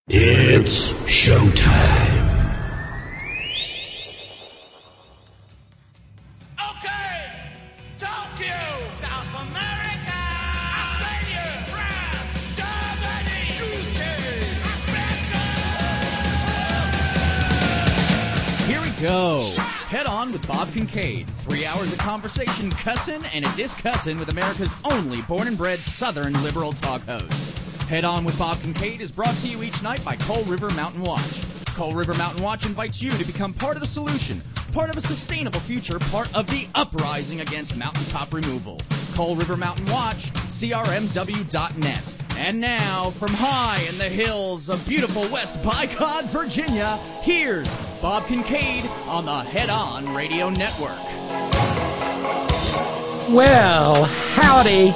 It's showtime. Okay, Tokyo, South America, Australia, France, Germany, UK, Africa. Here we go. Head on with Bob Kincaid. 3 hours of conversation, cussin' and a discussin' with America's only born and bred Southern liberal talk host. Head On with Bob Kincaid is brought to you each night by Coal River Mountain Watch. Coal River Mountain Watch invites you to become part of the solution, part of a sustainable future, part of the uprising against mountaintop removal. Coal River Mountain Watch, crmw.net. And now, from high in the hills of beautiful West Bicod, Virginia, here's Bob Kincaid on the Head On Radio Network. Well, howdy.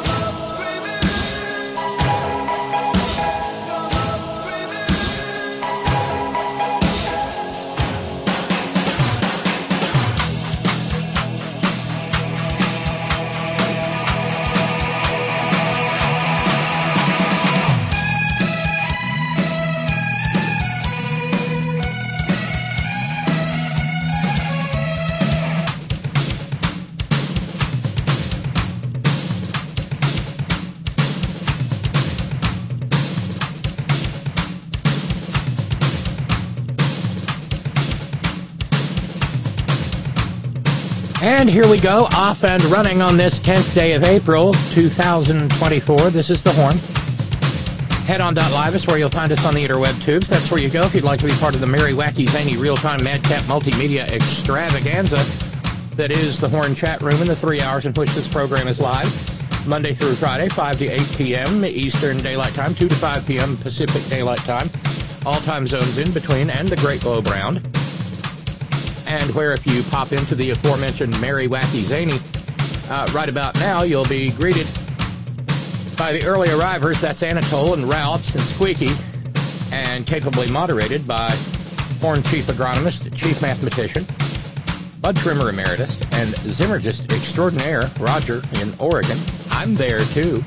And here we go, off and running on this 10th day of April, 2024. This is The Horn. Headon.live is where you'll find us on the interweb tubes. That's where you go if you'd like to be part of the merry, wacky, zany, real-time, madcap multimedia extravaganza that is The Horn chat room in the 3 hours in which this program is live, Monday through Friday, 5 to 8 p.m. Eastern Daylight Time, 2 to 5 p.m. Pacific Daylight Time, all time zones in between, and the Great Globe Round. And where if you pop into the aforementioned Merry Wacky Zany, right about now, you'll be greeted by the early arrivers. That's Anatole and Ralphs and Squeaky, and capably moderated by Horn Chief Agronomist, Chief Mathematician, Bud Trimmer Emeritus, and Zimmergist Extraordinaire, Roger in Oregon. I'm there, too.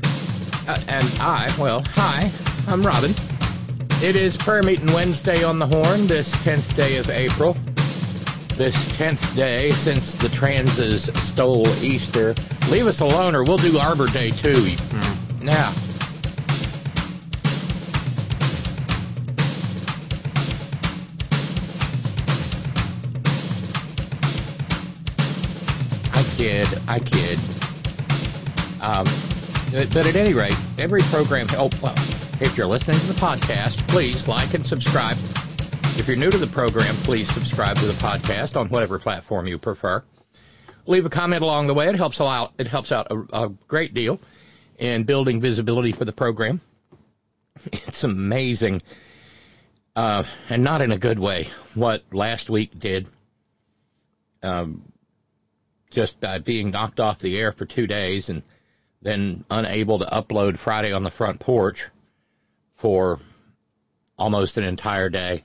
Hi, I'm Robin. It is Prayer Meeting Wednesday on the Horn, this 10th day of April. This 10th day since the transes stole Easter. Leave us alone or we'll do Arbor Day too. Now. I kid. But at any rate, every program, if you're listening to the podcast, please like and subscribe. If you're new to the program, please subscribe to the podcast on whatever platform you prefer. Leave a comment along the way. It helps out a great deal in building visibility for the program. It's amazing, and not in a good way, what last week did. Just by being knocked off the air for 2 days and then unable to upload Friday on the Front Porch for almost an entire day.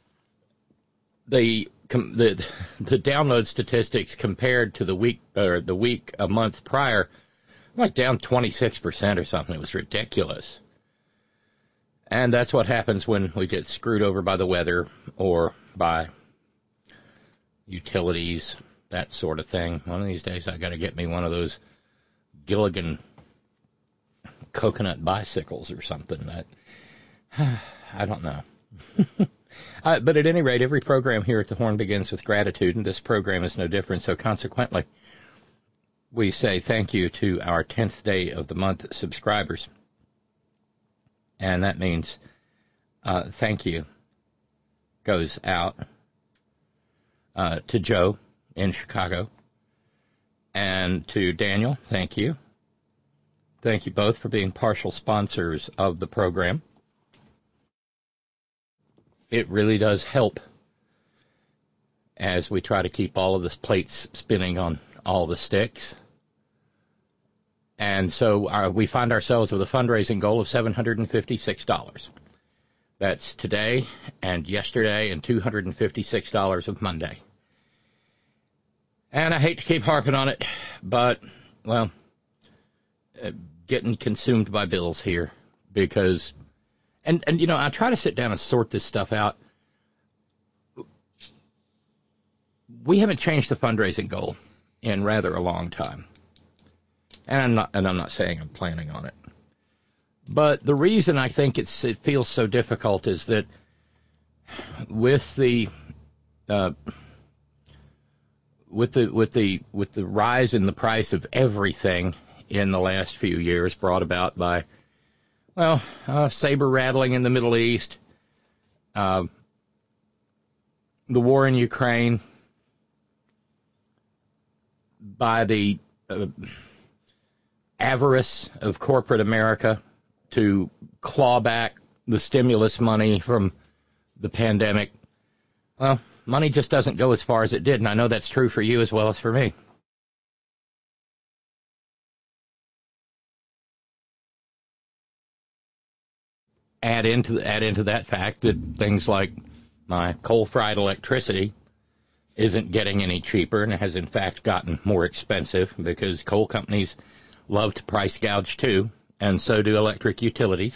The download statistics compared to the week a month prior, like down 26% or something. It was ridiculous. And that's what happens when we get screwed over by the weather or by utilities, that sort of thing. One of these days I got to get me one of those Gilligan coconut bicycles or something. I don't know. But at any rate, every program here at the Horn begins with gratitude, and this program is no different. So consequently, we say thank you to our 10th day of the month subscribers. And that means thank you goes out to Joe in Chicago and to Daniel. Thank you. Thank you both for being partial sponsors of the program. It really does help as we try to keep all of the plates spinning on all the sticks. And so we find ourselves with a fundraising goal of $756. That's today and yesterday and $256 of Monday. And I hate to keep harping on it, but, well, getting consumed by bills here because And I try to sit down and sort this stuff out. We haven't changed the fundraising goal in rather a long time. And I'm not saying I'm planning on it. But the reason I think it feels so difficult is that with the rise in the price of everything in the last few years, brought about by saber rattling in the Middle East, the war in Ukraine, by the avarice of corporate America to claw back the stimulus money from the pandemic. Well, money just doesn't go as far as it did, and I know that's true for you as well as for me. Add into that fact that things like my coal-fried electricity isn't getting any cheaper and has in fact gotten more expensive because coal companies love to price gouge too, and so do electric utilities.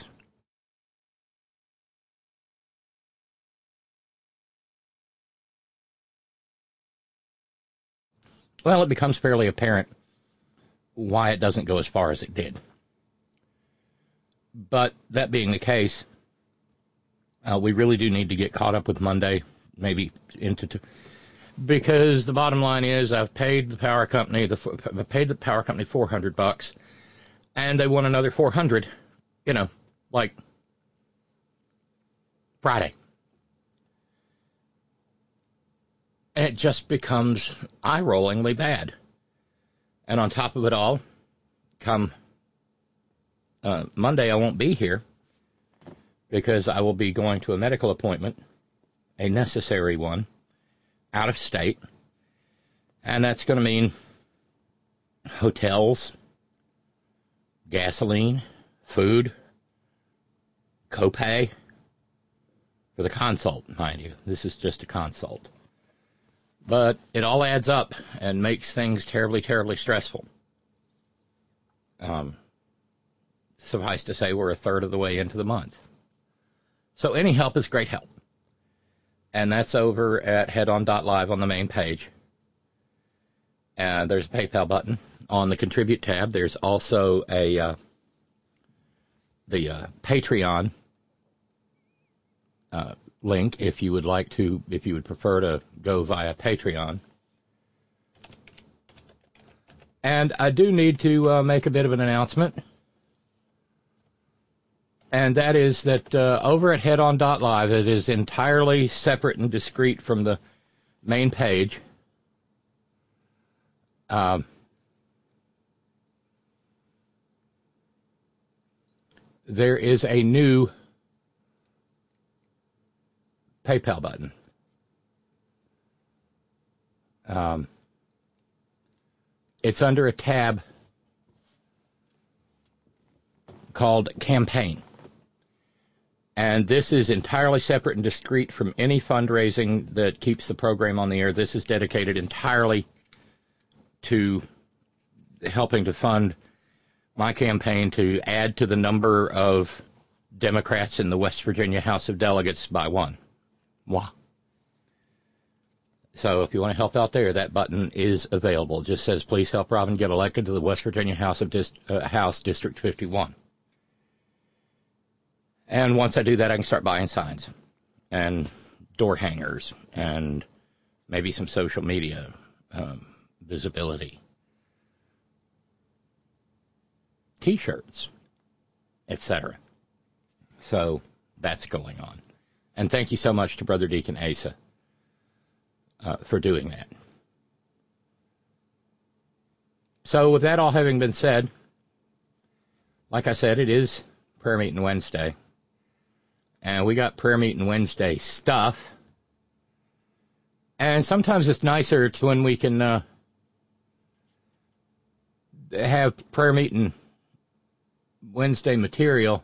Well, it becomes fairly apparent why it doesn't go as far as it did. But that being the case, we really do need to get caught up with Monday, maybe into because the bottom line is I've paid the power company $400, and they want another $400, like Friday. And it just becomes eye-rollingly bad. And on top of it all, come Monday, I won't be here because I will be going to a medical appointment, a necessary one, out of state. And that's going to mean hotels, gasoline, food, copay for the consult, mind you. This is just a consult. But it all adds up and makes things terribly, terribly stressful. Suffice to say, we're a third of the way into the month. So any help is great help. And that's over at headon.live on the main page. There's a PayPal button. On the Contribute tab, there's also the Patreon link if you would prefer to go via Patreon. And I do need to make a bit of an announcement. And that is that over at headon.live, it is entirely separate and discrete from the main page. There is a new PayPal button. It's under a tab called Campaign. And this is entirely separate and discrete from any fundraising that keeps the program on the air. This is dedicated entirely to helping to fund my campaign to add to the number of Democrats in the West Virginia House of Delegates by one. Wow. So if you want to help out there, that button is available. It just says, please help Robin get elected to the West Virginia House District 51. And once I do that, I can start buying signs and door hangers and maybe some social media visibility, T-shirts, etc. So that's going on. And thank you so much to Brother Deacon Asa for doing that. So with that all having been said, like I said, it is Prayer Meeting Wednesday. And we got Prayer Meeting Wednesday stuff. And sometimes it's nicer to when we can have Prayer Meeting Wednesday material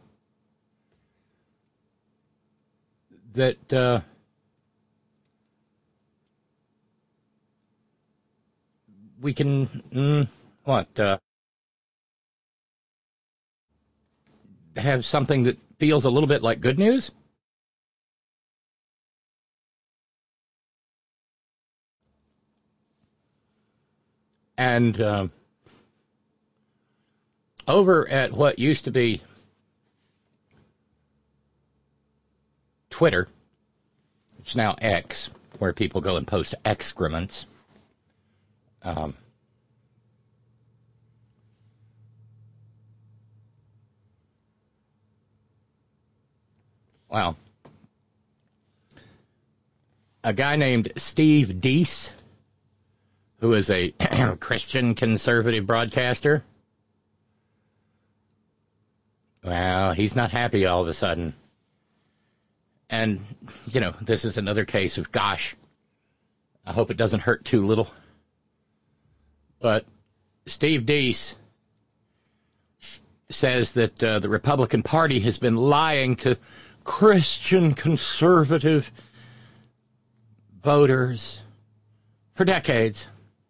that we can, have something that feels a little bit like good news. And over at what used to be Twitter, it's now X, where people go and post excrements. Well, a guy named Steve Deese, who is a Christian conservative broadcaster, well, he's not happy all of a sudden. And, you know, this is another case of, gosh, I hope it doesn't hurt too little. But Steve Deese says that the Republican Party has been lying to Christian conservative voters for decades.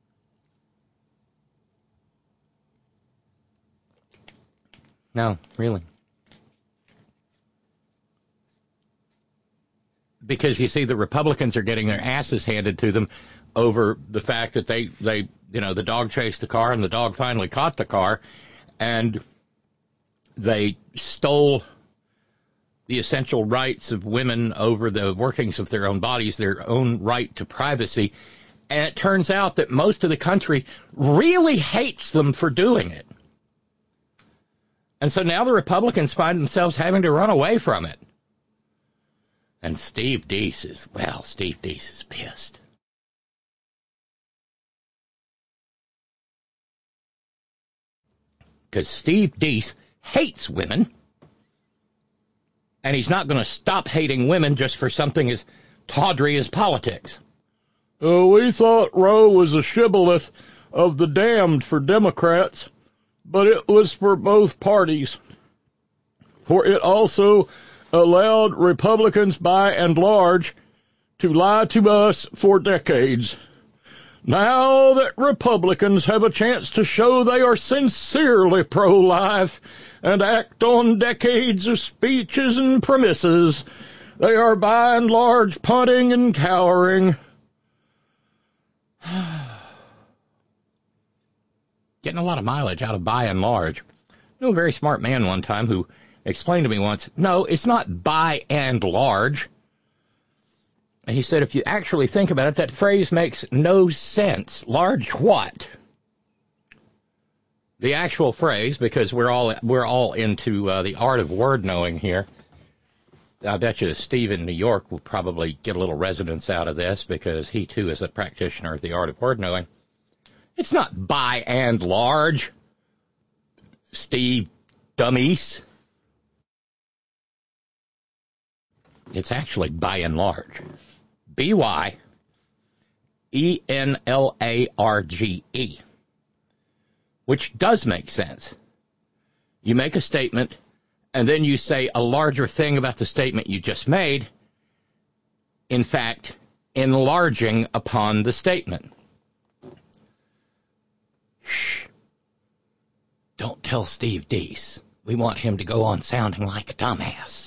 No, really. Because, you see, the Republicans are getting their asses handed to them over the fact that they the dog chased the car and the dog finally caught the car, and they stole the essential rights of women over the workings of their own bodies, their own right to privacy. And it turns out that most of the country really hates them for doing it. And so now the Republicans find themselves having to run away from it. And Steve Deese is pissed. Because Steve Deese hates women, and he's not going to stop hating women just for something as tawdry as politics. We thought Roe was a shibboleth of the damned for Democrats, but it was for both parties. For it also allowed Republicans by and large to lie to us for decades. Now that Republicans have a chance to show they are sincerely pro-life and act on decades of speeches and promises, they are by and large punting and cowering. Getting a lot of mileage out of by and large. I knew a very smart man one time who explained to me once, no, it's not by and large. And he said, if you actually think about it, that phrase makes no sense. Large what? The actual phrase, because we're all into the art of word knowing here. I bet you Steve in New York will probably get a little resonance out of this, because he too is a practitioner of the art of word knowing. It's not by and large, Steve Dummies. It's actually by and large. B-Y-E-N-L-A-R-G-E. Which does make sense. You make a statement, and then you say a larger thing about the statement you just made, in fact, enlarging upon the statement. Shh. Don't tell Steve Deese. We want him to go on sounding like a dumbass.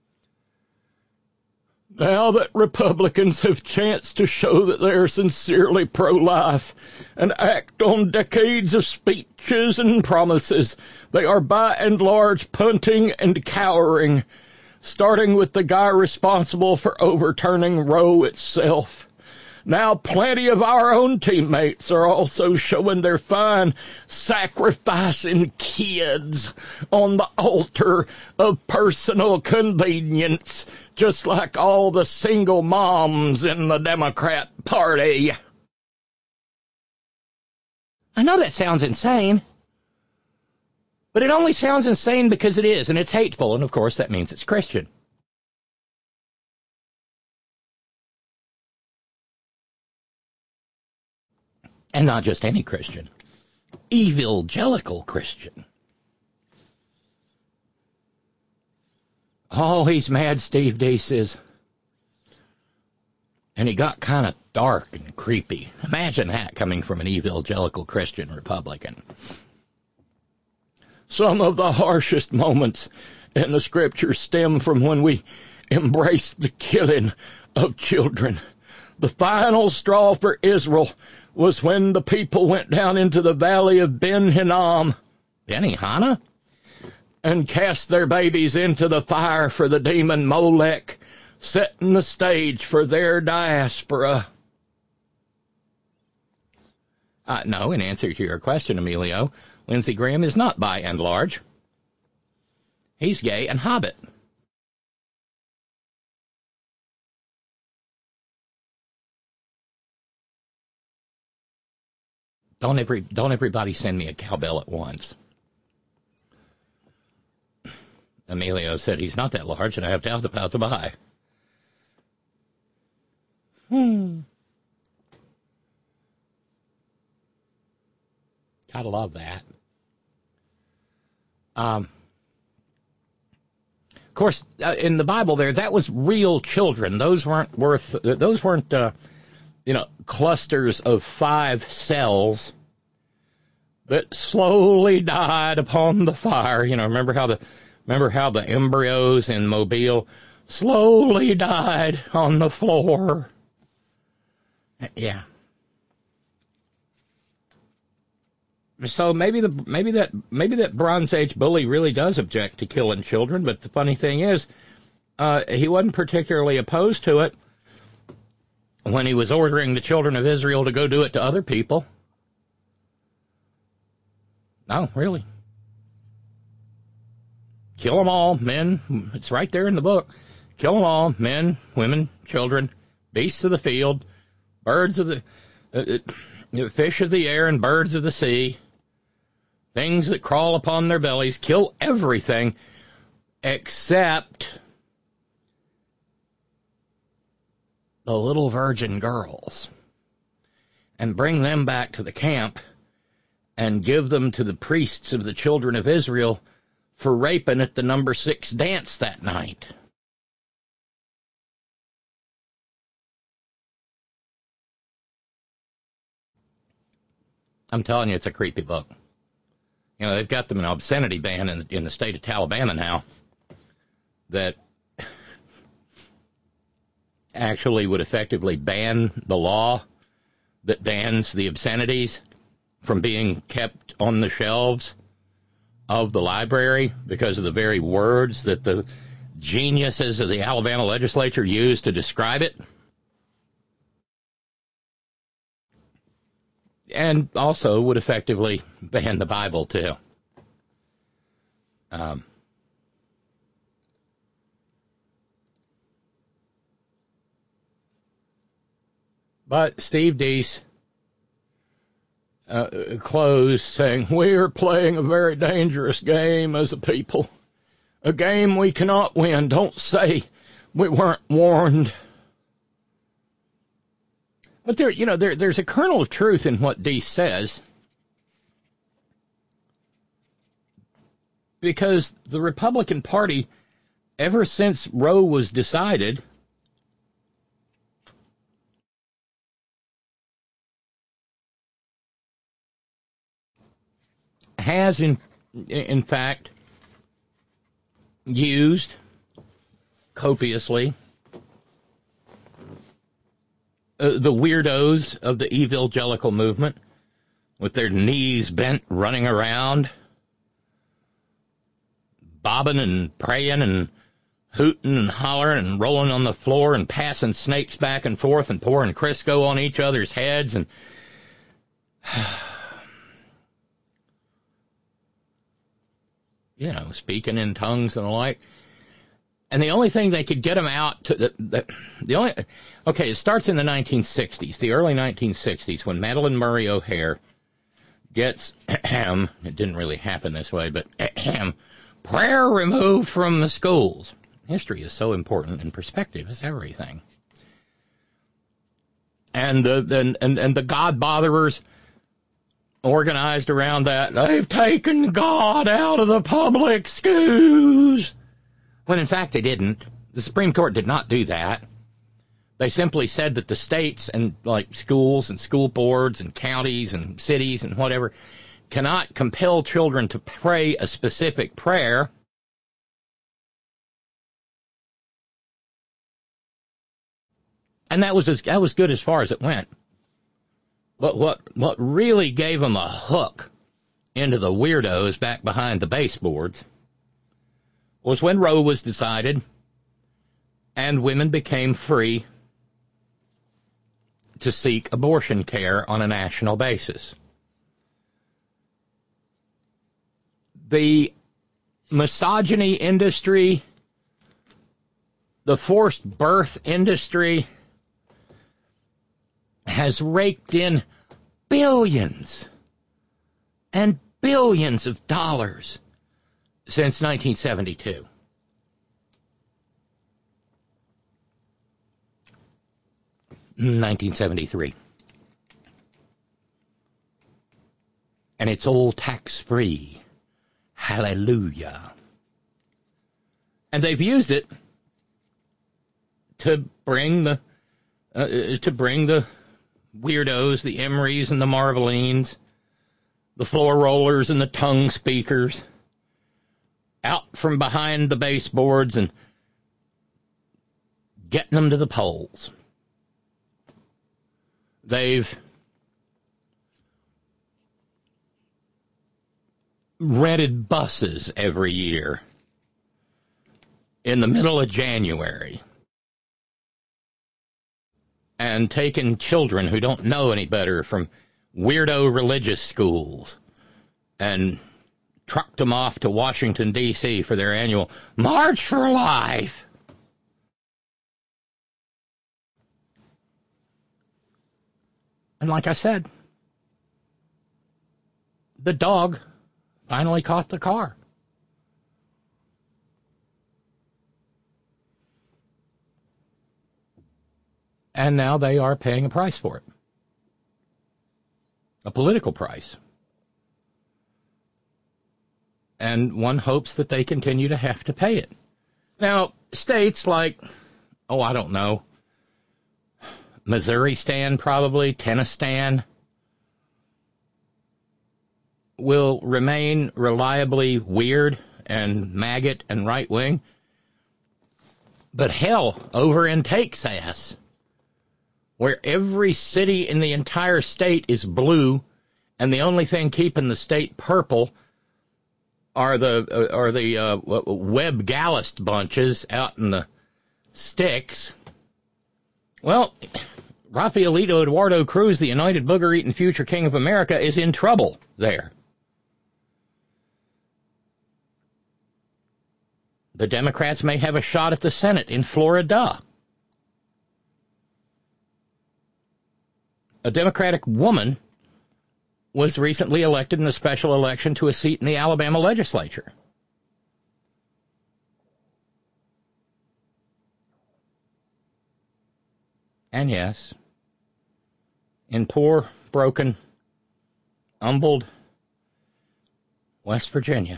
Now that Republicans have chanced to show that they're sincerely pro-life and act on decades of speeches and promises, they are by and large punting and cowering, starting with the guy responsible for overturning Roe itself. Now plenty of our own teammates are also showing their fine sacrificing kids on the altar of personal convenience, just like all the single moms in the Democrat Party. I know that sounds insane, but it only sounds insane because it is, and it's hateful, and of course that means it's Christian. And not just any Christian. Evangelical Christian. Oh, he's mad, Steve Deese is. And he got kind of dark and creepy. Imagine that coming from an evangelical Christian Republican. Some of the harshest moments And the scriptures stem from when we embraced the killing of children. The final straw for Israel was when the people went down into the valley of Ben Hinnom, Benihana, and cast their babies into the fire for the demon Molech, setting the stage for their diaspora. No, in answer to your question, Emilio, Lindsey Graham is not by and large. He's gay and hobbit. Don't everybody send me a cowbell at once. Emilio said he's not that large, and I have doubt about the buy. Gotta love that. Of course, in the Bible that was real children. Those weren't clusters of 5 cells that slowly died upon the fire. Remember how the embryos in Mobile slowly died on the floor. Yeah. So maybe that Bronze Age bully really does object to killing children, but the funny thing is, he wasn't particularly opposed to it when he was ordering the children of Israel to go do it to other people. No, really. Kill them all, men. It's right there in the book. Kill them all, men, women, children, beasts of the field, birds of the fish of the air and birds of the sea, things that crawl upon their bellies. Kill everything except the little virgin girls, and bring them back to the camp and give them to the priests of the children of Israel for raping at the number 6 dance that night. I'm telling you, it's a creepy book. They've got them an obscenity ban in the state of Alabama now that actually would effectively ban the law that bans the obscenities from being kept on the shelves of the library because of the very words that the geniuses of the Alabama legislature used to describe it. And also would effectively ban the Bible, too. But Steve Deese closed saying, "We're playing a very dangerous game as a people. A game we cannot win. Don't say we weren't warned." But there's a kernel of truth in what Deese says, because the Republican Party, ever since Roe was decided, has in fact used copiously the weirdos of the evangelical movement with their knees bent, running around, bobbing and praying and hooting and hollering and rolling on the floor and passing snakes back and forth and pouring Crisco on each other's heads and speaking in tongues and the like. And the only thing they could get them out to it starts in the 1960s, the early 1960s, when Madalyn Murray O'Hair gets, it didn't really happen this way, but prayer removed from the schools. History is so important, and perspective is everything. And the God botherers organized around that. They've taken God out of the public schools. When in fact they didn't. The Supreme Court did not do that. They simply said that the states and schools and school boards and counties and cities and whatever cannot compel children to pray a specific prayer And that was good as far as it went. But what really gave them a hook into the weirdos back behind the baseboards was when Roe was decided and women became free to seek abortion care on a national basis. The misogyny industry, the forced birth industry, has raked in billions and billions of dollars since 1972. $1973. And it's all tax-free. Hallelujah. And they've used it to bring the weirdos, the Emerys and the Marvelines, the floor rollers and the tongue speakers out from behind the baseboards and getting them to the polls. They've rented buses every year in the middle of January and taken children who don't know any better from weirdo religious schools and trucked them off to Washington, D.C. for their annual March for Life. And like I said, the dog finally caught the car. And now they are paying a price for it. A political price. And one hopes that they continue to have to pay it. Now, states like, I don't know, Missouri-stan probably, Tennessee-stan, will remain reliably weird and maggot and right-wing. But hell, over in Texas, where every city in the entire state is blue, and the only thing keeping the state purple are the Webb Gallist bunches out in the sticks. Well, Rafaelito Eduardo Cruz, the anointed booger-eating future king of America, is in trouble there. The Democrats may have a shot at the Senate in Florida. A Democratic woman was recently elected in a special election to a seat in the Alabama legislature. And yes, in poor, broken, humbled West Virginia,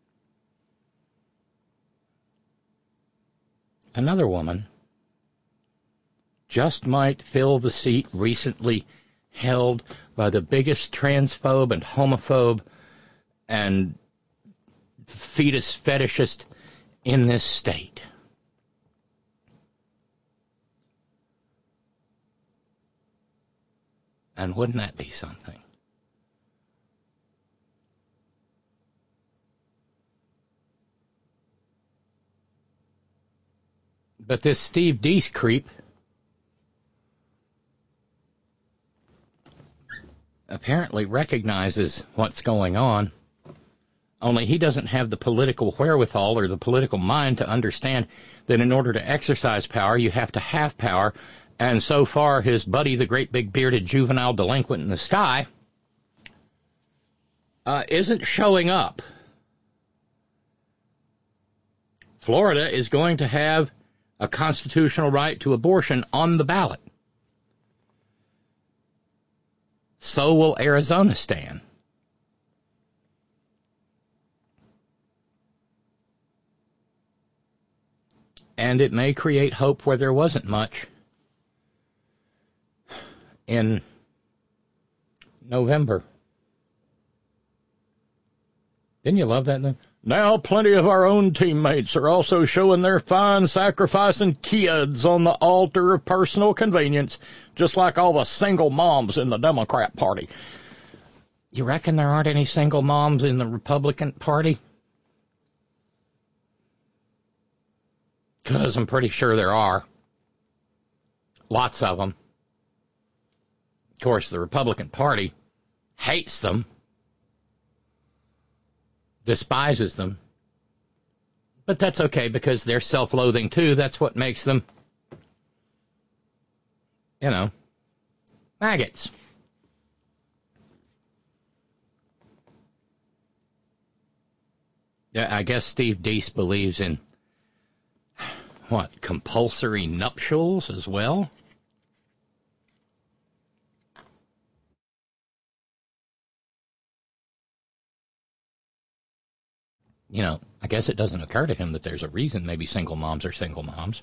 another woman just might fill the seat recently held by the biggest transphobe and homophobe and fetus fetishist in this state. And wouldn't that be something? But this Steve Deese creep apparently recognizes what's going on, only he doesn't have the political wherewithal or the political mind to understand that in order to exercise power, you have to have power. And so far, his buddy, the great big bearded juvenile delinquent in the sky, isn't showing up. Florida is going to have a constitutional right to abortion on the ballot. So will Arizona stand. And it may create hope where there wasn't much in November. Didn't you love that? Now plenty of our own teammates are also showing their fine sacrificing kids on the altar of personal convenience, just like all the single moms in the Democrat Party. You reckon there aren't any single moms in the Republican Party? Because I'm pretty sure there are. Lots of them. Of course, the Republican Party hates them, despises them. But that's okay because they're self-loathing too. That's what makes them, maggots. Yeah, I guess Steve Deese believes in, compulsory nuptials as well? I guess it doesn't occur to him that there's a reason maybe single moms are single moms.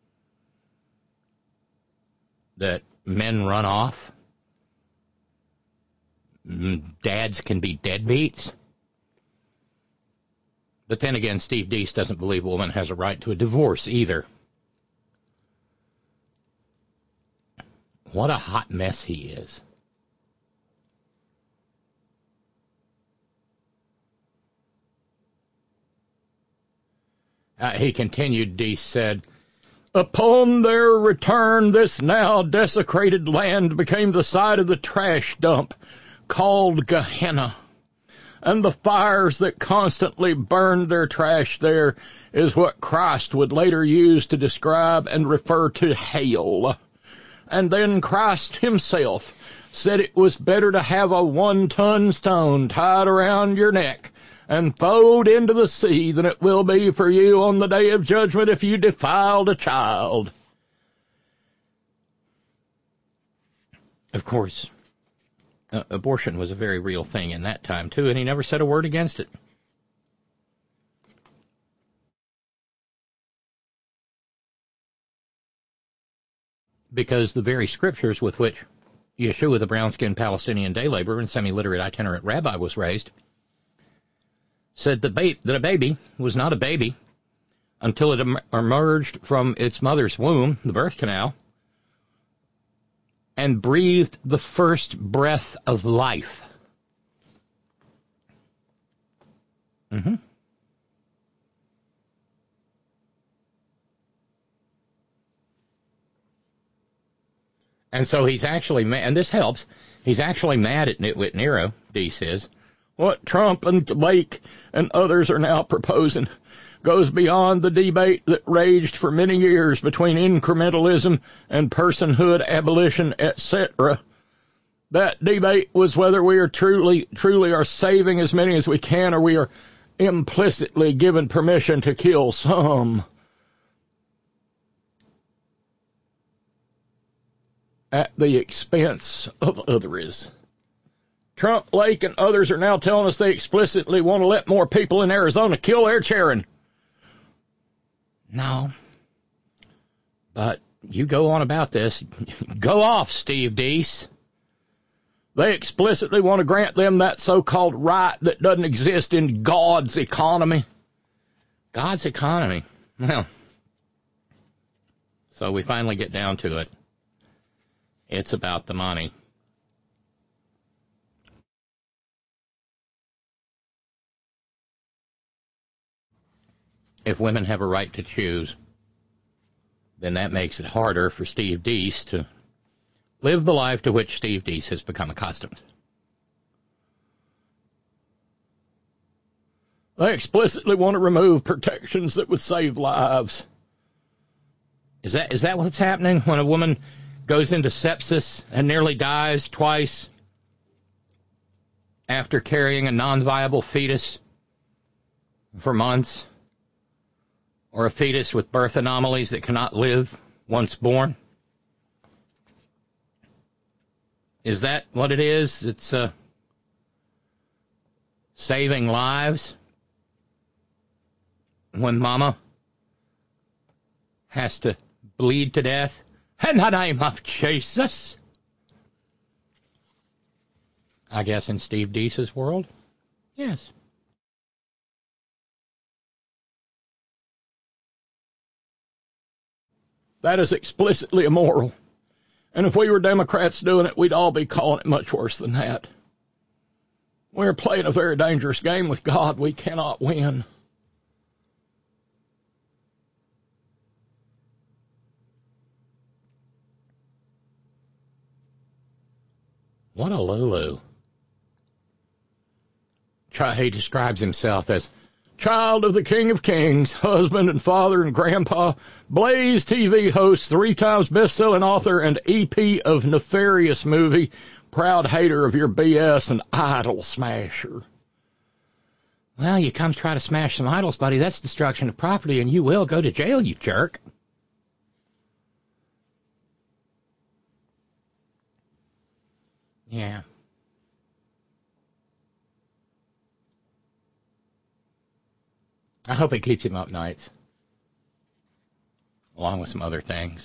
That men run off. Dads can be deadbeats. But then again, Steve Deese doesn't believe a woman has a right to a divorce either. What a hot mess he is. He continued, Deese said, upon their return, this now desecrated land became the site of the trash dump called Gehenna. And the fires that constantly burned their trash there is what Christ would later use to describe and refer to hell. And then Christ himself said it was better to have a 1-ton stone tied around your neck and thrown into the sea than it will be for you on the day of judgment if you defiled a child. Of course, abortion was a very real thing in that time, too, and he never said a word against it. Because the very scriptures with which Yeshua, the brown-skinned Palestinian day laborer and semi-literate itinerant rabbi, was raised, said that a baby was not a baby until it emerged from its mother's womb, the birth canal, and breathed the first breath of life. And so he's actually mad, and this helps, he's actually mad at Nitwit Nero, Deese says. What Trump and Lake and others are now proposing goes beyond the debate that raged for many years between incrementalism and personhood abolition, etc. That debate was whether we are truly are saving as many as we can, or we are implicitly given permission to kill some at the expense of others. Trump, Lake, and others are now telling us they explicitly want to let more people in Arizona kill their children. No. But you go on about this. Go off, Steve Deese. They explicitly want to grant them that so-called right that doesn't exist in God's economy. God's economy. Well, so we finally get down to it. It's about the money. If women have a right to choose, then that makes it harder for Steve Deese to live the life to which Steve Deese has become accustomed. They explicitly want to remove protections that would save lives. Is that what's happening when a woman goes into sepsis and nearly dies twice after carrying a non-viable fetus for months? Or a fetus with birth anomalies that cannot live once born? Is that what it is? It's saving lives when mama has to bleed to death in the name of Jesus. I guess in Steve Deese's world, yes. That is explicitly immoral. And if we were Democrats doing it, we'd all be calling it much worse than that. We're playing a very dangerous game with God. We cannot win. What a Lulu. He describes himself as child of the King of Kings, husband and father and grandpa, Blaze TV host, 3 times best-selling author and EP of Nefarious Movie, proud hater of your BS and idol smasher. Well, you come try to smash some idols, buddy. That's destruction of property, and you will go to jail, you jerk. Yeah. I hope it keeps him up nights, along with some other things.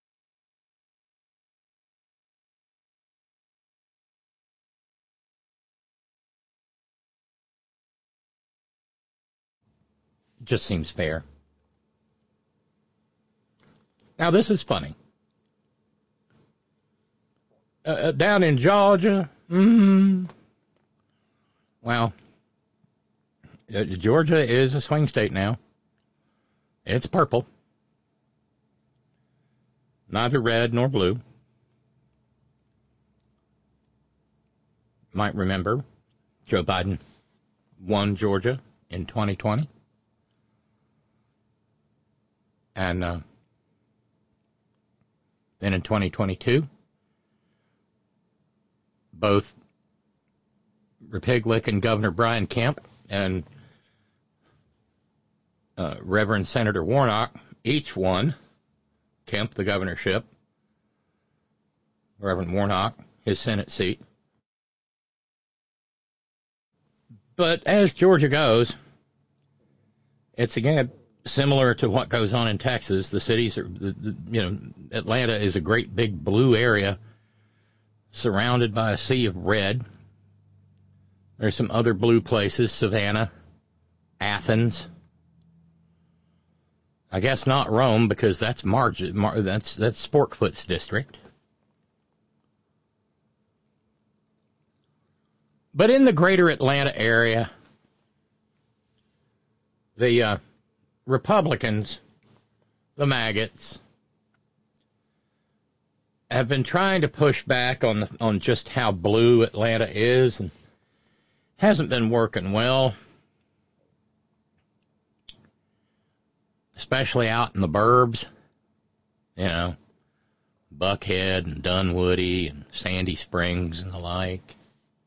It just seems fair. Now, this is funny. Down in Georgia, well, Georgia is a swing state now. It's purple. Neither red nor blue. Might remember Joe Biden won Georgia in 2020. And then in 2022, both Republican Governor Brian Kemp and Reverend Senator Warnock each won. Kemp, the governorship. Reverend Warnock, his Senate seat. But as Georgia goes, it's again similar to what goes on in Texas. The cities are, Atlanta is a great big blue area surrounded by a sea of red. There's some other blue places, Savannah, Athens. I guess not Rome, because that's that's Sporkfoot's district. But in the greater Atlanta area, the Republicans, the maggots, have been trying to push back on just how blue Atlanta is, and hasn't been working well, especially out in the burbs, Buckhead and Dunwoody and Sandy Springs and the like.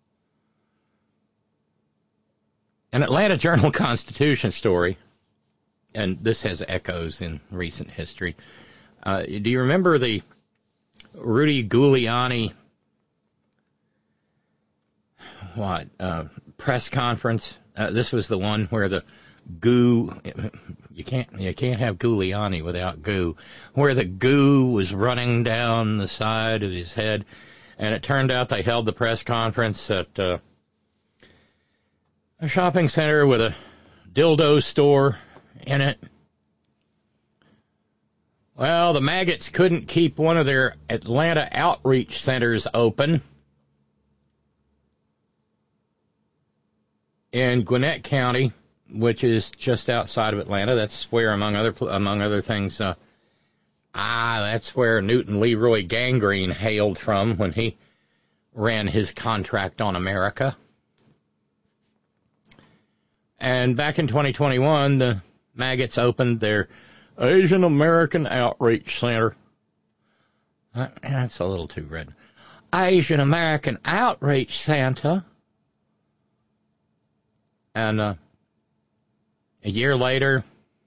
An Atlanta Journal-Constitution story, and this has echoes in recent history. Do you remember the Rudy Giuliani press conference? This was the one where the goo, you can't have Giuliani without goo, where the goo was running down the side of his head, and it turned out they held the press conference at a shopping center with a dildo store in it. Well, the maggots couldn't keep one of their Atlanta outreach centers open in Gwinnett County, which is just outside of Atlanta. That's where, among other things, that's where Newton Leroy Gangrene hailed from when he ran his contract on America. And back in 2021, the maggots opened their Asian American Outreach Center. That's a little too red. Asian American Outreach Center. And a year later,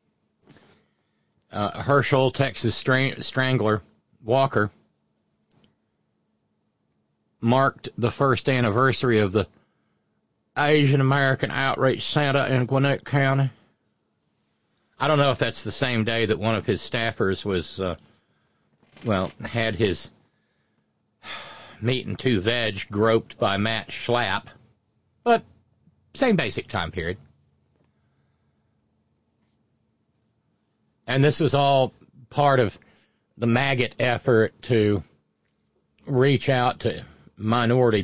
Herschel, Texas Strangler, Walker, marked the first anniversary of the Asian American Outreach Center in Gwinnett County. I don't know if that's the same day that one of his staffers was, had his meat and two veg groped by Matt Schlapp, but same basic time period. And this was all part of the maggot effort to reach out to minority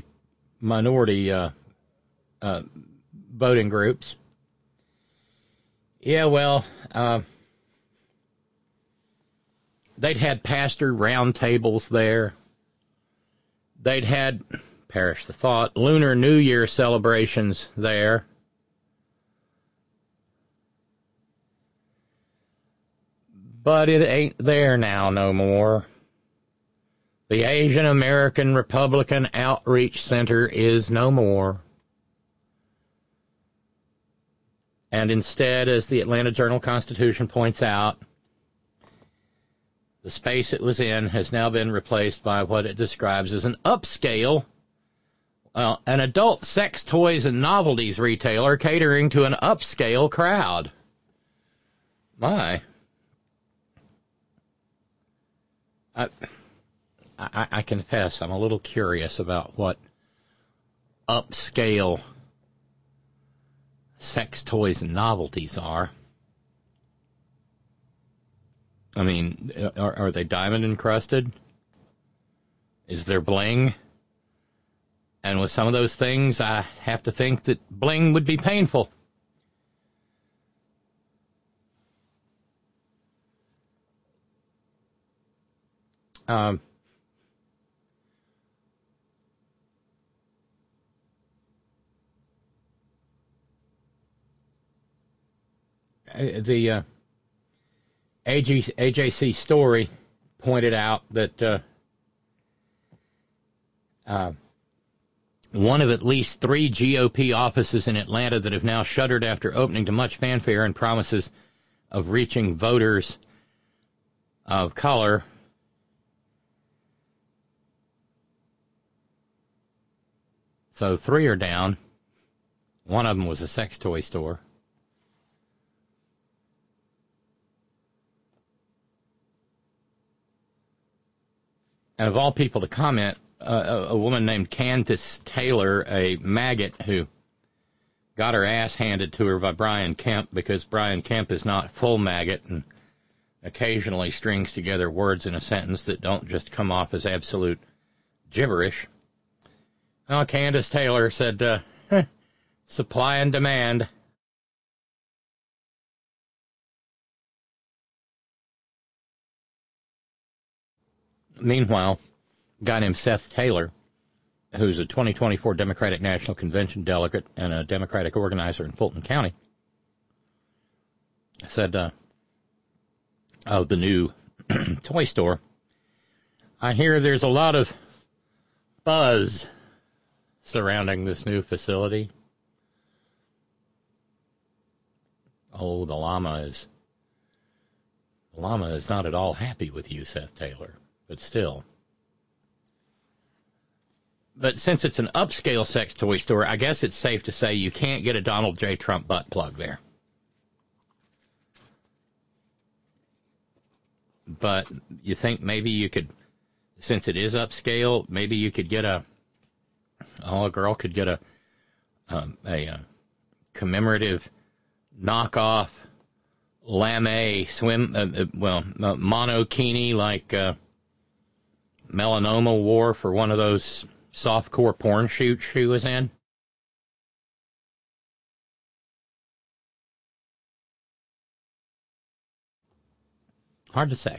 voting groups. Yeah, well, they'd had pastor roundtables there. They'd had, perish the thought, Lunar New Year celebrations there. But it ain't there now no more. The Asian American Republican Outreach Center is no more. And instead, as the Atlanta Journal-Constitution points out, the space it was in has now been replaced by what it describes as an upscale, an adult sex toys and novelties retailer catering to an upscale crowd. My. I confess I'm a little curious about what upscale sex toys and novelties are. I mean, are they diamond encrusted? Is there bling? And with some of those things, I have to think that bling would be painful. The AJC story pointed out that one of at least 3 GOP offices in Atlanta that have now shuttered after opening to much fanfare and promises of reaching voters of color. So 3 are down. One of them was a sex toy store. And of all people to comment, a woman named Candace Taylor, a maggot who got her ass handed to her by Brian Kemp because Brian Kemp is not full maggot and occasionally strings together words in a sentence that don't just come off as absolute gibberish. Well, Candace Taylor said, supply and demand. Meanwhile, a guy named Seth Taylor, who's a 2024 Democratic National Convention delegate and a Democratic organizer in Fulton County, said, of the new toy store, I hear there's a lot of buzz surrounding this new facility. Oh, the llama is not at all happy with you, Seth Taylor. But still. But since it's an upscale sex toy store, I guess it's safe to say you can't get a Donald J. Trump butt plug there. But you think maybe you could, since it is upscale, maybe you could get a girl could get a commemorative knockoff lame swim, monokini like Melanoma wore for one of those softcore porn shoots she was in. Hard to say.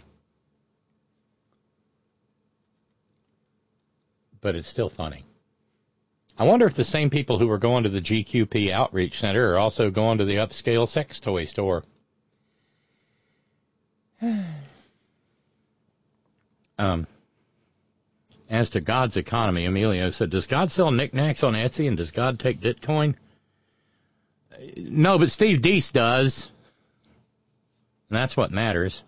But it's still funny. I wonder if the same people who are going to the GQP Outreach Center are also going to the upscale sex toy store. As to God's economy, Emilio said, does God sell knickknacks on Etsy and does God take Bitcoin? No, but Steve Deese does. And that's what matters.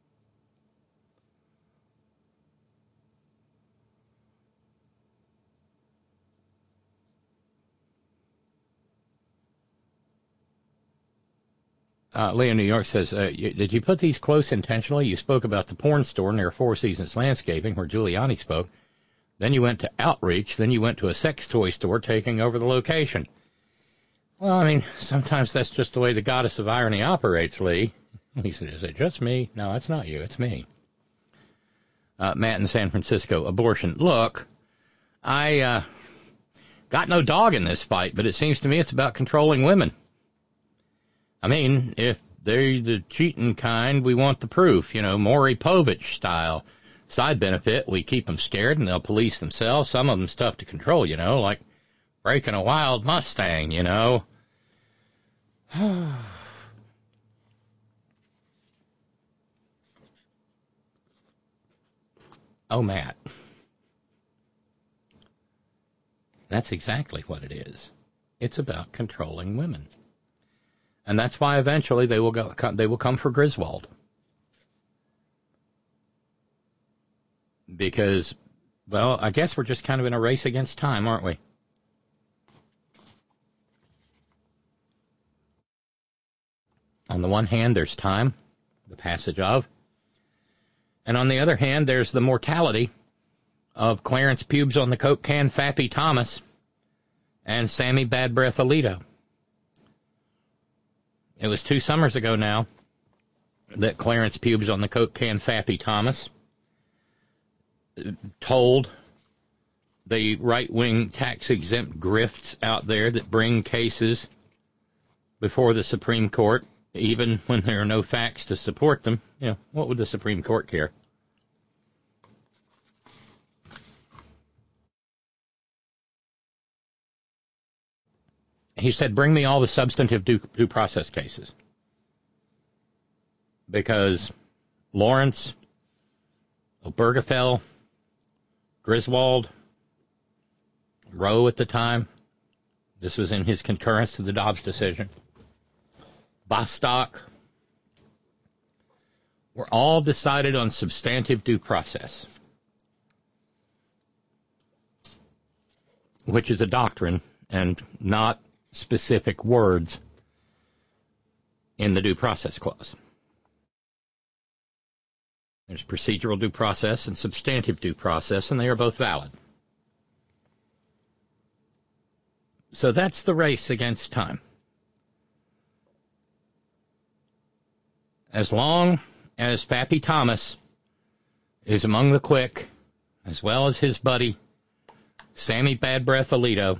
Leo New York says, did you put these close intentionally? You spoke about the porn store near Four Seasons Landscaping where Giuliani spoke. Then you went to Outreach. Then you went to a sex toy store taking over the location. Well, I mean, sometimes that's just the way the goddess of irony operates, Lee. He said, is it just me? No, it's not you. It's me. Matt in San Francisco, abortion. Look, I got no dog in this fight, but it seems to me it's about controlling women. I mean, if they're the cheating kind, we want the proof, Maury Povich style. Side benefit, we keep them scared and they'll police themselves. Some of them's tough to control, like breaking a wild Mustang, Oh, Matt. That's exactly what it is. It's about controlling women. And that's why eventually they will come for Griswold. Because, well, I guess we're just kind of in a race against time, aren't we? On the one hand, there's time, the passage of. And on the other hand, there's the mortality of Clarence Pubes on the Coke can Fappy Thomas and Sammy Bad Breath Alito. It was 2 summers ago now that Clarence Pubes on the Coke can Fappy Thomas told the right-wing tax-exempt grifts out there that bring cases before the Supreme Court, even when there are no facts to support them. What would the Supreme Court care? He said, bring me all the substantive due process cases. Because Lawrence, Obergefell, Griswold, Roe at the time, this was in his concurrence to the Dobbs decision, Bostock, were all decided on substantive due process, which is a doctrine and not specific words in the due process clause. There's procedural due process and substantive due process, and they are both valid. So that's the race against time. As long as Fappy Thomas is among the quick, as well as his buddy, Sammy Bad Breath Alito,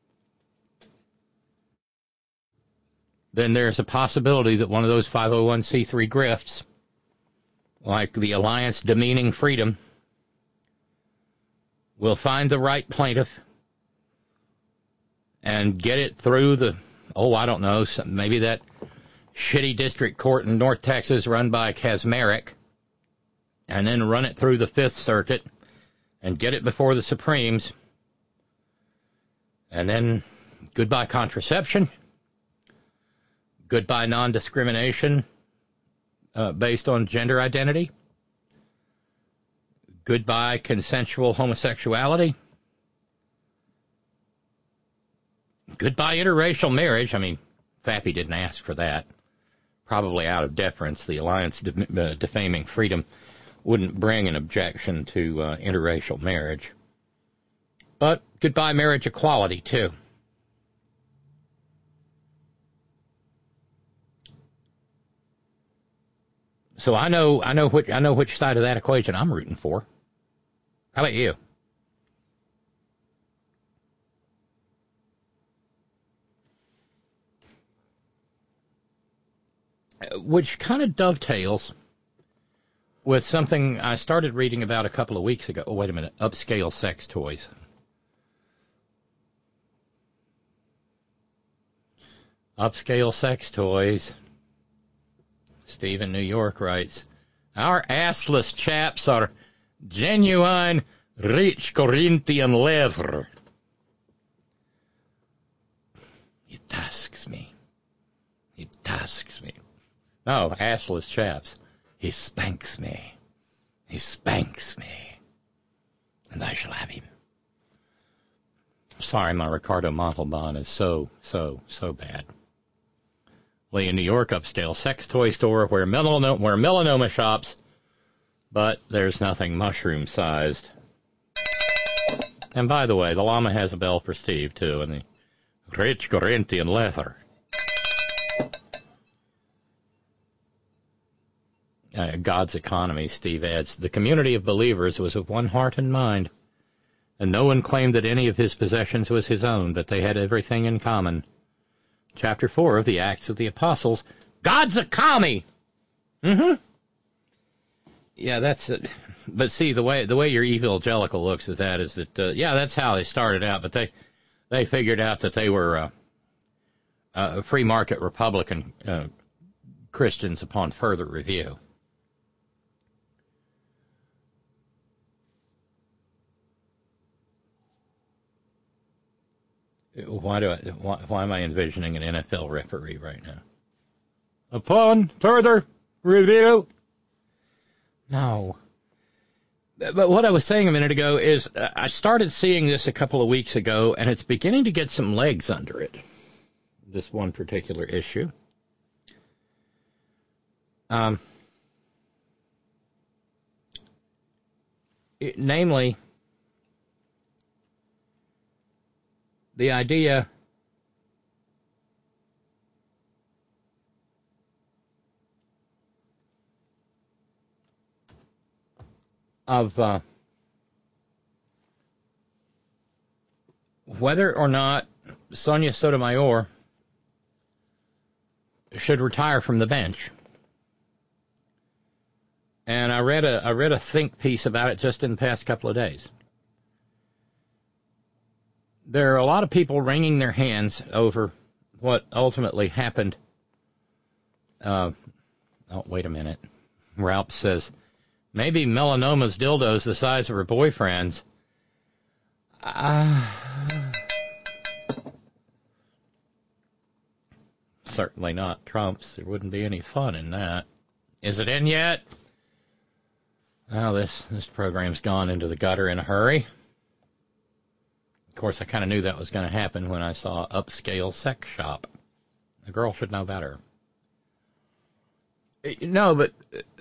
then there's a possibility that one of those 501c3 grifts, like the Alliance Demeaning Freedom, will find the right plaintiff and get it through maybe that shitty district court in North Texas run by Kaczmarek, and then run it through the Fifth Circuit and get it before the Supremes, and then goodbye contraception, goodbye non-discrimination based on gender identity, goodbye consensual homosexuality, goodbye interracial marriage. I mean, Fappy didn't ask for that. Probably out of deference, the Alliance Defaming Freedom wouldn't bring an objection to interracial marriage. But goodbye marriage equality, too. So I know which side of that equation I'm rooting for. How about you? Which kind of dovetails with something I started reading about a couple of weeks ago. Oh, wait a minute. Upscale sex toys. Upscale sex toys. Steve in New York writes, our assless chaps are genuine rich Corinthian leather. He tasks me. No, assless chaps. He spanks me. And I shall have him. Sorry, my Ricardo Montalban is so bad. Lee in New York, upscale sex toy store where melanoma shops, but there's nothing mushroom-sized. And by the way, the llama has a bell for Steve, too, and the rich Corinthian leather. God's economy, Steve adds, the community of believers was of one heart and mind, and no one claimed that any of his possessions was his own, but they had everything in common. Chapter 4 of the Acts of the Apostles, God's economy! Mm-hmm. Yeah, that's it. But see, the way your evangelical looks at that is that, that's how they started out, but they figured out that they were free market Republican Christians upon further review. Why am I envisioning an NFL referee right now? Upon further review. No. But what I was saying a minute ago is I started seeing this a couple of weeks ago, and it's beginning to get some legs under it, this one particular issue. Namely, the idea of whether or not Sonia Sotomayor should retire from the bench. And I read a think piece about it just in the past couple of days. There are a lot of people wringing their hands over what ultimately happened. Wait a minute. Ralph says, maybe Melanoma's dildo's the size of her boyfriend's. Certainly not Trump's. There wouldn't be any fun in that. Is it in yet? Well, this program's gone into the gutter in a hurry. Of course, I kind of knew that was going to happen when I saw Upscale Sex Shop. A girl should know better. No, but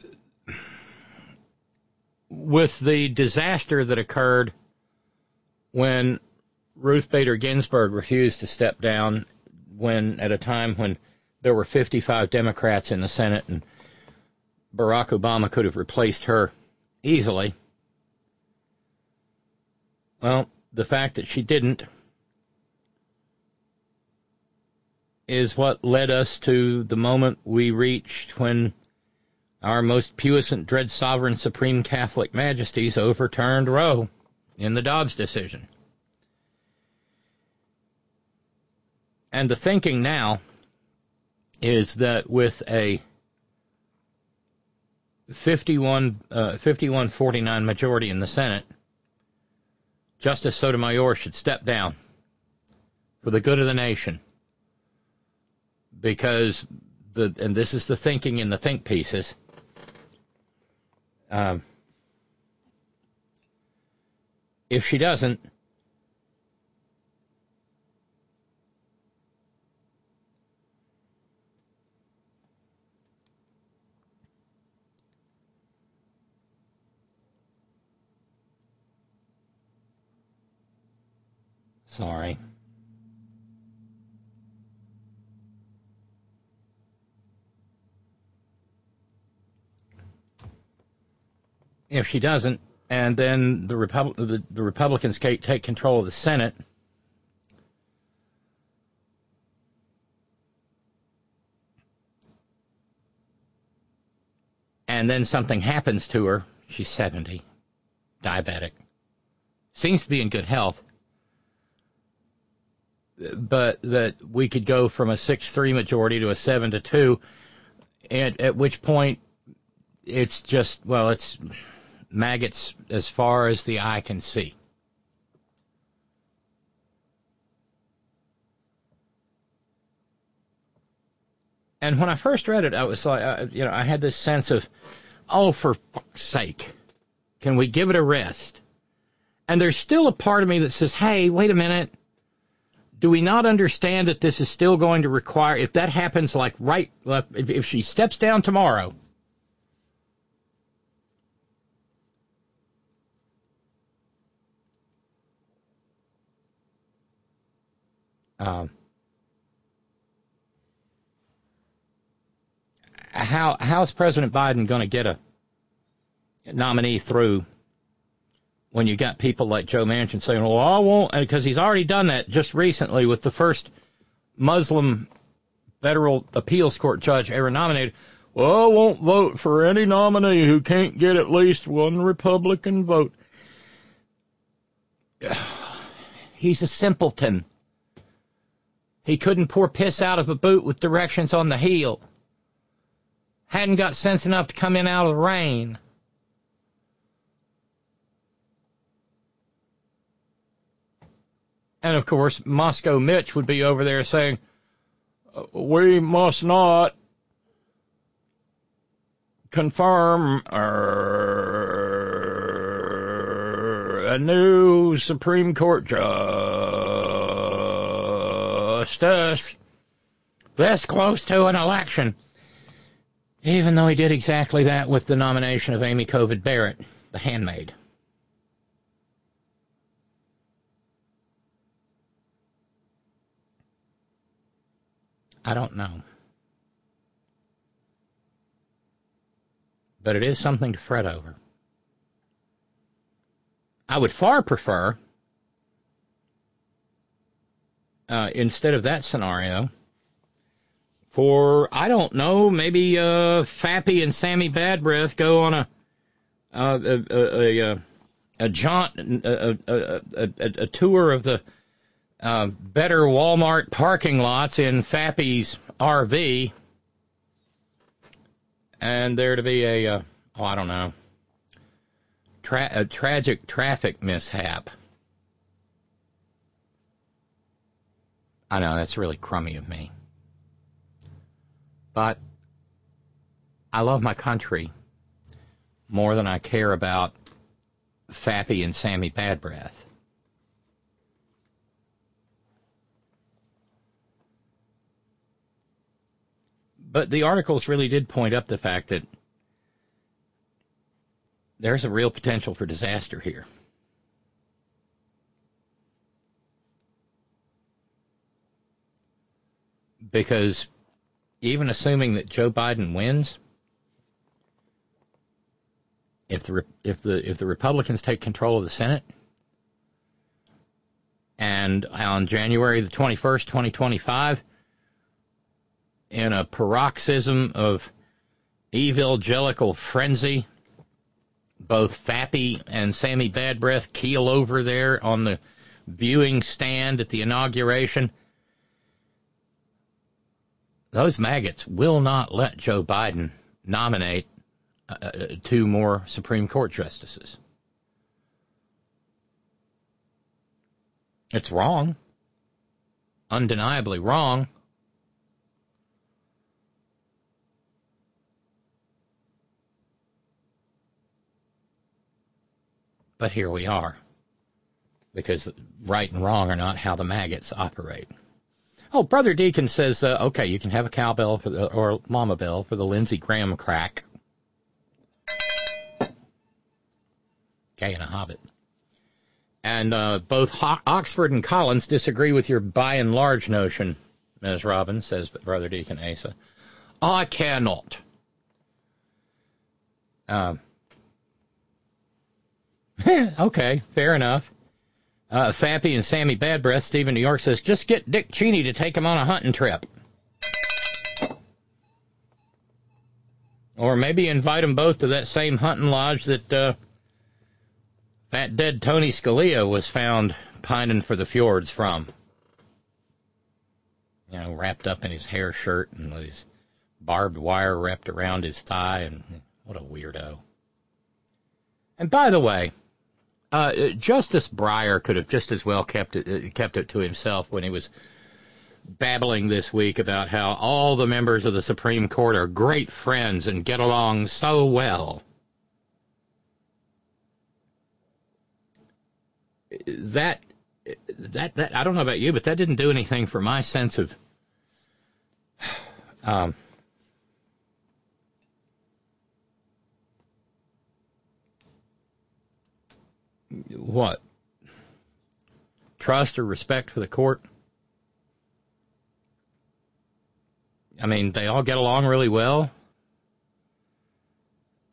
with the disaster that occurred when Ruth Bader Ginsburg refused to step down at a time when there were 55 Democrats in the Senate and Barack Obama could have replaced her easily. Well, the fact that she didn't is what led us to the moment we reached when our most puissant, dread sovereign, supreme Catholic majesties overturned Roe in the Dobbs decision. And the thinking now is that with a 51-49 majority in the Senate, Justice Sotomayor should step down for the good of the nation. Because, and this is the thinking in the think pieces, if she doesn't, sorry. If she doesn't, and then the Republicans take control of the Senate, and then something happens to her, she's 70, diabetic, seems to be in good health, but that we could go from a 6-3 majority to a 7-2, and at which point it's just, well, it's maggots as far as the eye can see. And when I first read it, I was like, I had this sense of, oh, for fuck's sake, can we give it a rest? And there's still a part of me that says, hey, wait a minute. Do we not understand that this is still going to require, if that happens like if she steps down tomorrow, how's President Biden going to get a nominee through when you got people like Joe Manchin saying, well, I won't, because he's already done that just recently with the first Muslim federal appeals court judge ever nominated. Well, I won't vote for any nominee who can't get at least one Republican vote. He's a simpleton. He couldn't pour piss out of a boot with directions on the heel. Hadn't got sense enough to come in out of the rain. And, of course, Moscow Mitch would be over there saying, we must not confirm a new Supreme Court justice this close to an election. Even though he did exactly that with the nomination of Amy Coney Barrett, the handmaid. I don't know. But it is something to fret over. I would far prefer, instead of that scenario, for, I don't know, maybe Fappy and Sammy Badbreath go on a jaunt, a tour of the better Walmart parking lots in Fappy's RV, and there to be a tragic traffic mishap. I know, that's really crummy of me. But I love my country more than I care about Fappy and Sammy Badbreath. But the articles really did point up the fact that there's a real potential for disaster here. Because even assuming that Joe Biden wins, if the Republicans take control of the Senate, and on January the 21st, 2025, in a paroxysm of evangelical frenzy, both Fappy and Sammy Badbreath keel over there on the viewing stand at the inauguration, those maggots will not let Joe Biden nominate 2 more Supreme Court justices. It's wrong. Undeniably wrong. But here we are, because right and wrong are not how the maggots operate. Oh, Brother Deacon says, okay, you can have a cowbell or mama bell for the Lindsey Graham crack. Okay, and a hobbit. And both Oxford and Collins disagree with your by and large notion, Ms. Robbins, says Brother Deacon Asa. I cannot. Okay, fair enough. Fappy and Sammy Badbreath, Stephen New York says, just get Dick Cheney to take him on a hunting trip. Or maybe invite them both to that same hunting lodge that fat dead Tony Scalia was found pining for the fjords from. You know, wrapped up in his hair shirt and with his barbed wire wrapped around his thigh. And what a weirdo. And by the way, Justice Breyer could have just as well kept it to himself when he was babbling this week about how all the members of the Supreme Court are great friends and get along so well. That I don't know about you, but that didn't do anything for my sense of what? Trust or respect for the court? I mean, they all get along really well.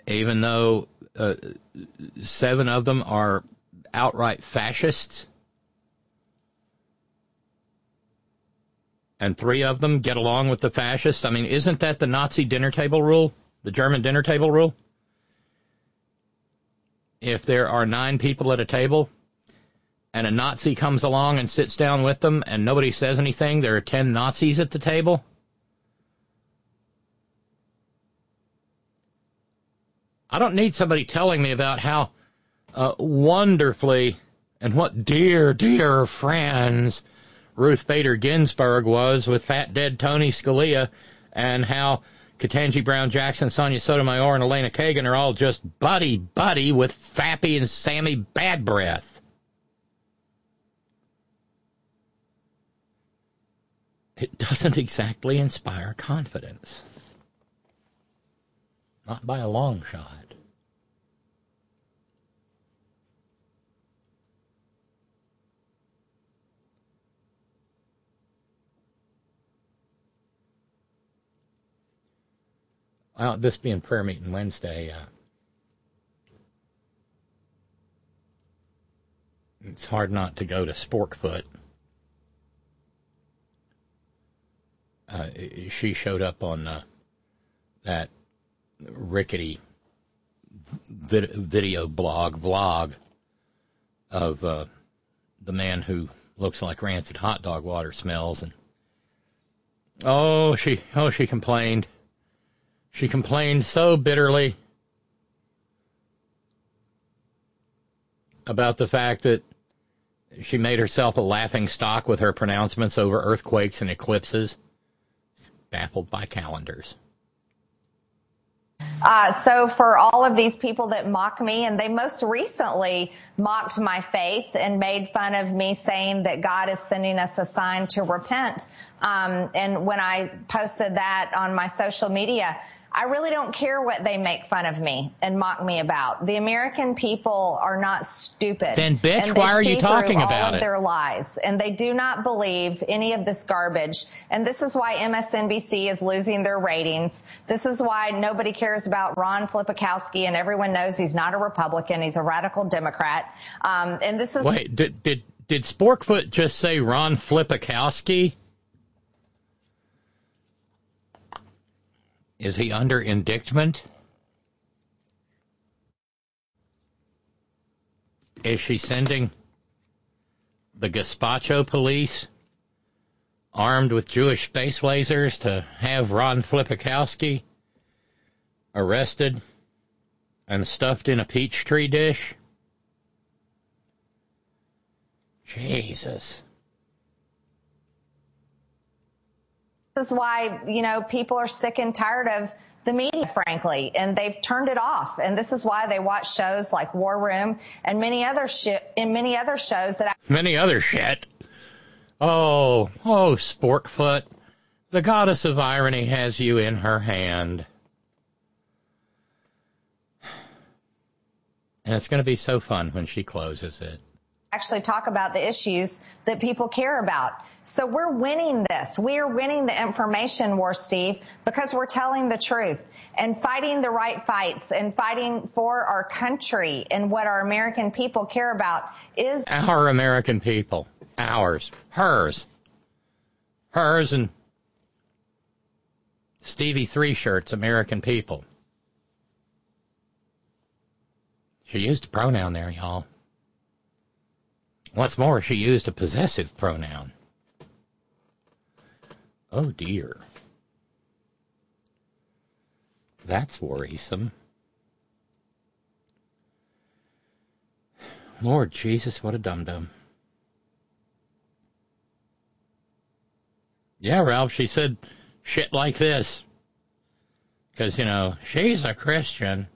even though 7 of them are outright fascists, and 3 of them get along with the fascists. I mean, isn't that the Nazi dinner table rule, the German dinner table rule? If there are 9 people at a table and a Nazi comes along and sits down with them and nobody says anything, there are 10 Nazis at the table. I don't need somebody telling me about how wonderfully and what dear, dear friends Ruth Bader Ginsburg was with fat dead Tony Scalia, and how Ketanji Brown Jackson, Sonia Sotomayor, and Elena Kagan are all just buddy-buddy with Fappy and Sammy Bad Breath. It doesn't exactly inspire confidence. Not by a long shot. Well, this being prayer meeting Wednesday, it's hard not to go to Sporkfoot. She showed up on that rickety video vlog of the man who looks like rancid hot dog water smells, and she complained. She complained so bitterly about the fact that she made herself a laughing stock with her pronouncements over earthquakes and eclipses. Baffled by calendars. So for all of these people that mock me, and they most recently mocked my faith and made fun of me, saying that God is sending us a sign to repent. And when I posted that on my social media, I really don't care what they make fun of me and mock me about. The American people are not stupid. Then, bitch, why are you talking about it? All of their lies, and they do not believe any of this garbage. And this is why MSNBC is losing their ratings. This is why nobody cares about Ron Flipikowski, and everyone knows he's not a Republican. He's a radical Democrat. And this is... Wait, did Sporkfoot just say Ron Flipikowski? Is he under indictment? Is she sending the Gazpacho police armed with Jewish space lasers to have Ron Flipikowski arrested and stuffed in a Peachtree dish? Jesus. This is why, people are sick and tired of the media, frankly, and they've turned it off. And this is why they watch shows like War Room and many other shows that... Many other shit. Oh, Sporkfoot. The goddess of irony has you in her hand. And it's going to be so fun when she closes it. Actually talk about the issues that people care about. So we're winning this. We are winning the information war, Steve, because we're telling the truth and fighting the right fights and fighting for our country. And what our American people care about is... Our American people. Ours. Hers. Hers and Stevie Three Shirts, American people. She used a pronoun there, y'all. What's more, she used a possessive pronoun. Oh, dear. That's worrisome. Lord Jesus, what a dum-dum. Yeah, Ralph, she said shit like this. Because, she's a Christian.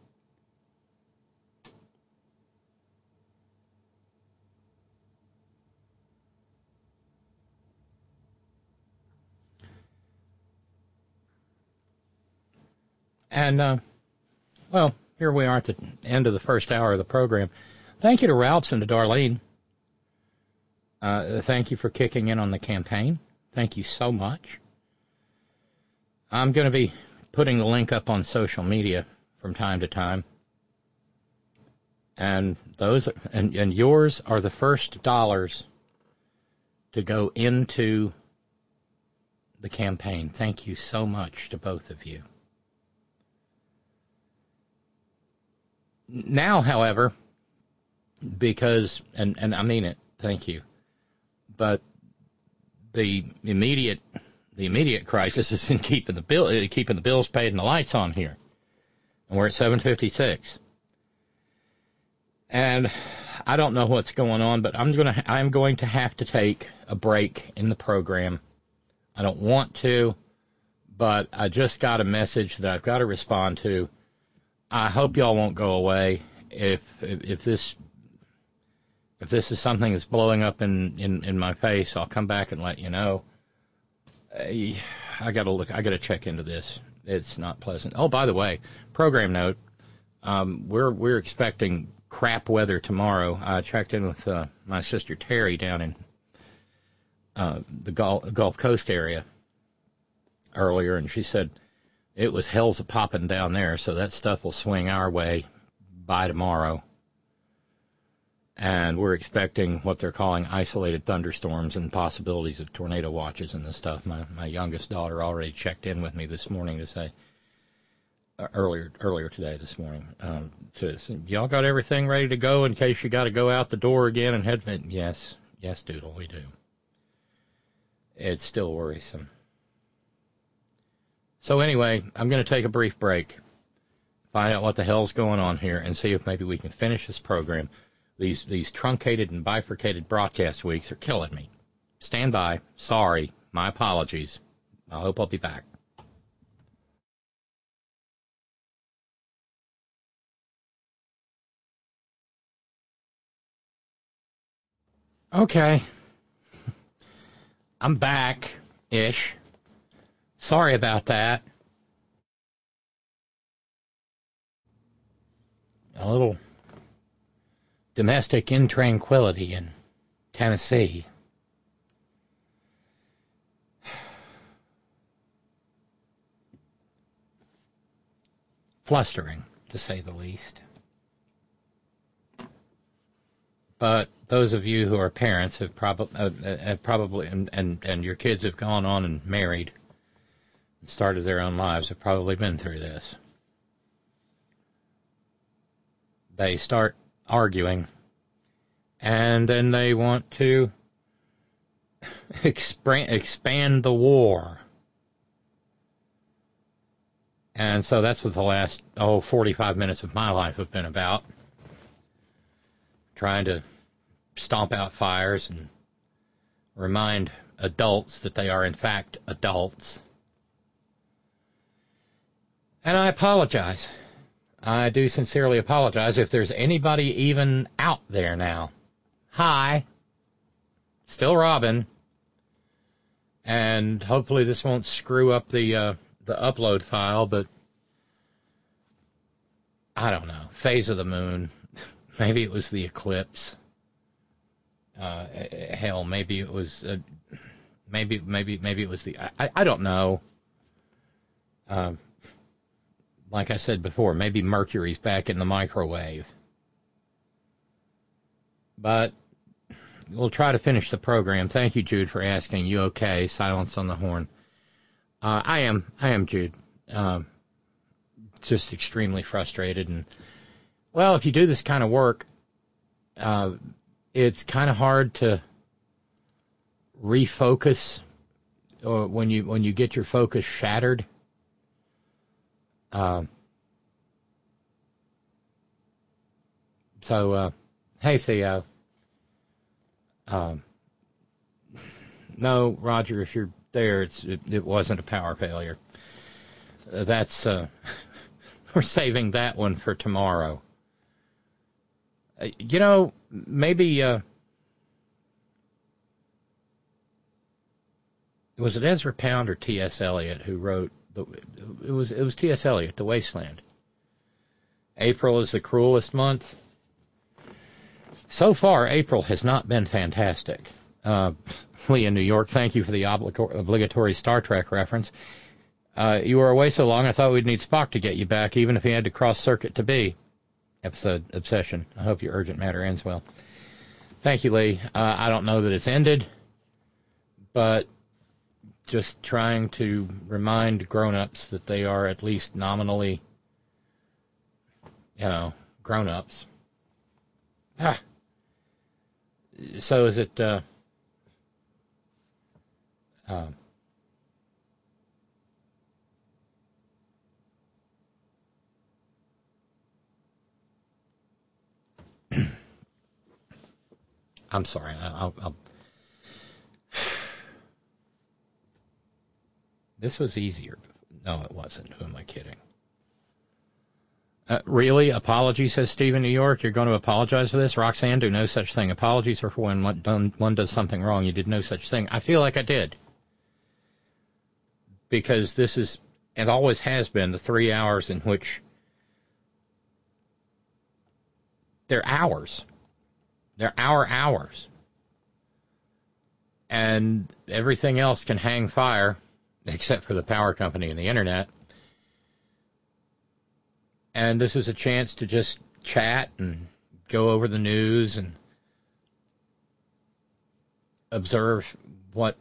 And, here we are at the end of the first hour of the program. Thank you to Ralphs and to Darlene. Thank you for kicking in on the campaign. Thank you so much. I'm going to be putting the link up on social media from time to time. And those and yours are the first dollars to go into the campaign. Thank you so much to both of you. Now, however, because and I mean it, thank you, but the immediate crisis is in keeping the bills paid and the lights on here, and we're at 756. And I don't know what's going on, but I'm going to have to take a break in the program. I don't want to, but I just got a message that I've got to respond to. I hope y'all won't go away. If this is something that's blowing up in my face, I'll come back and let you know. I gotta check into this. It's not pleasant. Oh, by the way, program note, we're expecting crap weather tomorrow. I checked in with my sister Terry down in the Gulf Coast area earlier, and she said it was hell's a-popping down there, so that stuff will swing our way by tomorrow. And we're expecting what they're calling isolated thunderstorms and possibilities of tornado watches and this stuff. My youngest daughter already checked in with me this morning to say, earlier today, this morning, to say, y'all got everything ready to go in case you got to go out the door again and head. Yes, Doodle, we do. It's still worrisome. So anyway, I'm going to take a brief break, find out what the hell's going on here, and see if maybe we can finish this program. These truncated and bifurcated broadcast weeks are killing me. Stand by. Sorry. My apologies. I hope I'll be back. Okay. I'm back-ish. Sorry about that. A little domestic intranquility in Tennessee. Flustering, to say the least. But those of you who are parents have probably, and your kids have gone on and married and started their own lives, have probably been through this. They start arguing, and then they want to expand the war. And so that's what the last 45 minutes of my life have been about. Trying to stomp out fires and remind adults that they are in fact adults. And I apologize. I do sincerely apologize if there's anybody even out there now. Hi. Still Robin. And hopefully this won't screw up the upload file, but I don't know. Phase of the moon. Maybe it was the eclipse. Hell, maybe it was. Maybe it was the. I don't know. Like I said before, maybe Mercury's back in the microwave. But we'll try to finish the program. Thank you, Jude, for asking. You okay? Silence on the horn. I am, Jude. Just extremely frustrated. And, well, if you do this kind of work, it's kind of hard to refocus or when you get your focus shattered. Hey, Theo. No, Roger, if you're there, it wasn't a power failure. That's we're saving that one for tomorrow. Maybe was it Ezra Pound or T.S. Eliot who wrote it was T.S. Eliot, The Wasteland. April is the cruelest month. So far, April has not been fantastic. Lee in New York, thank you for the obligatory Star Trek reference. You were away so long, I thought we'd need Spock to get you back, even if he had to cross-circuit to be. Episode Obsession. I hope your urgent matter ends well. Thank you, Lee. I don't know that it's ended, but just trying to remind grown-ups that they are at least nominally, grown-ups. So is it... I'm sorry. I'll This was easier. No, it wasn't. Who am I kidding? Really? Apology, says Steve in New York. You're going to apologize for this? Roxanne, do no such thing. Apologies are for when one does something wrong. You did no such thing. I feel like I did. Because this is, and always has been, the 3 hours in which they're hours. They're our hours. And everything else can hang fire, except for the power company and the internet. And this is a chance to just chat and go over the news and observe what,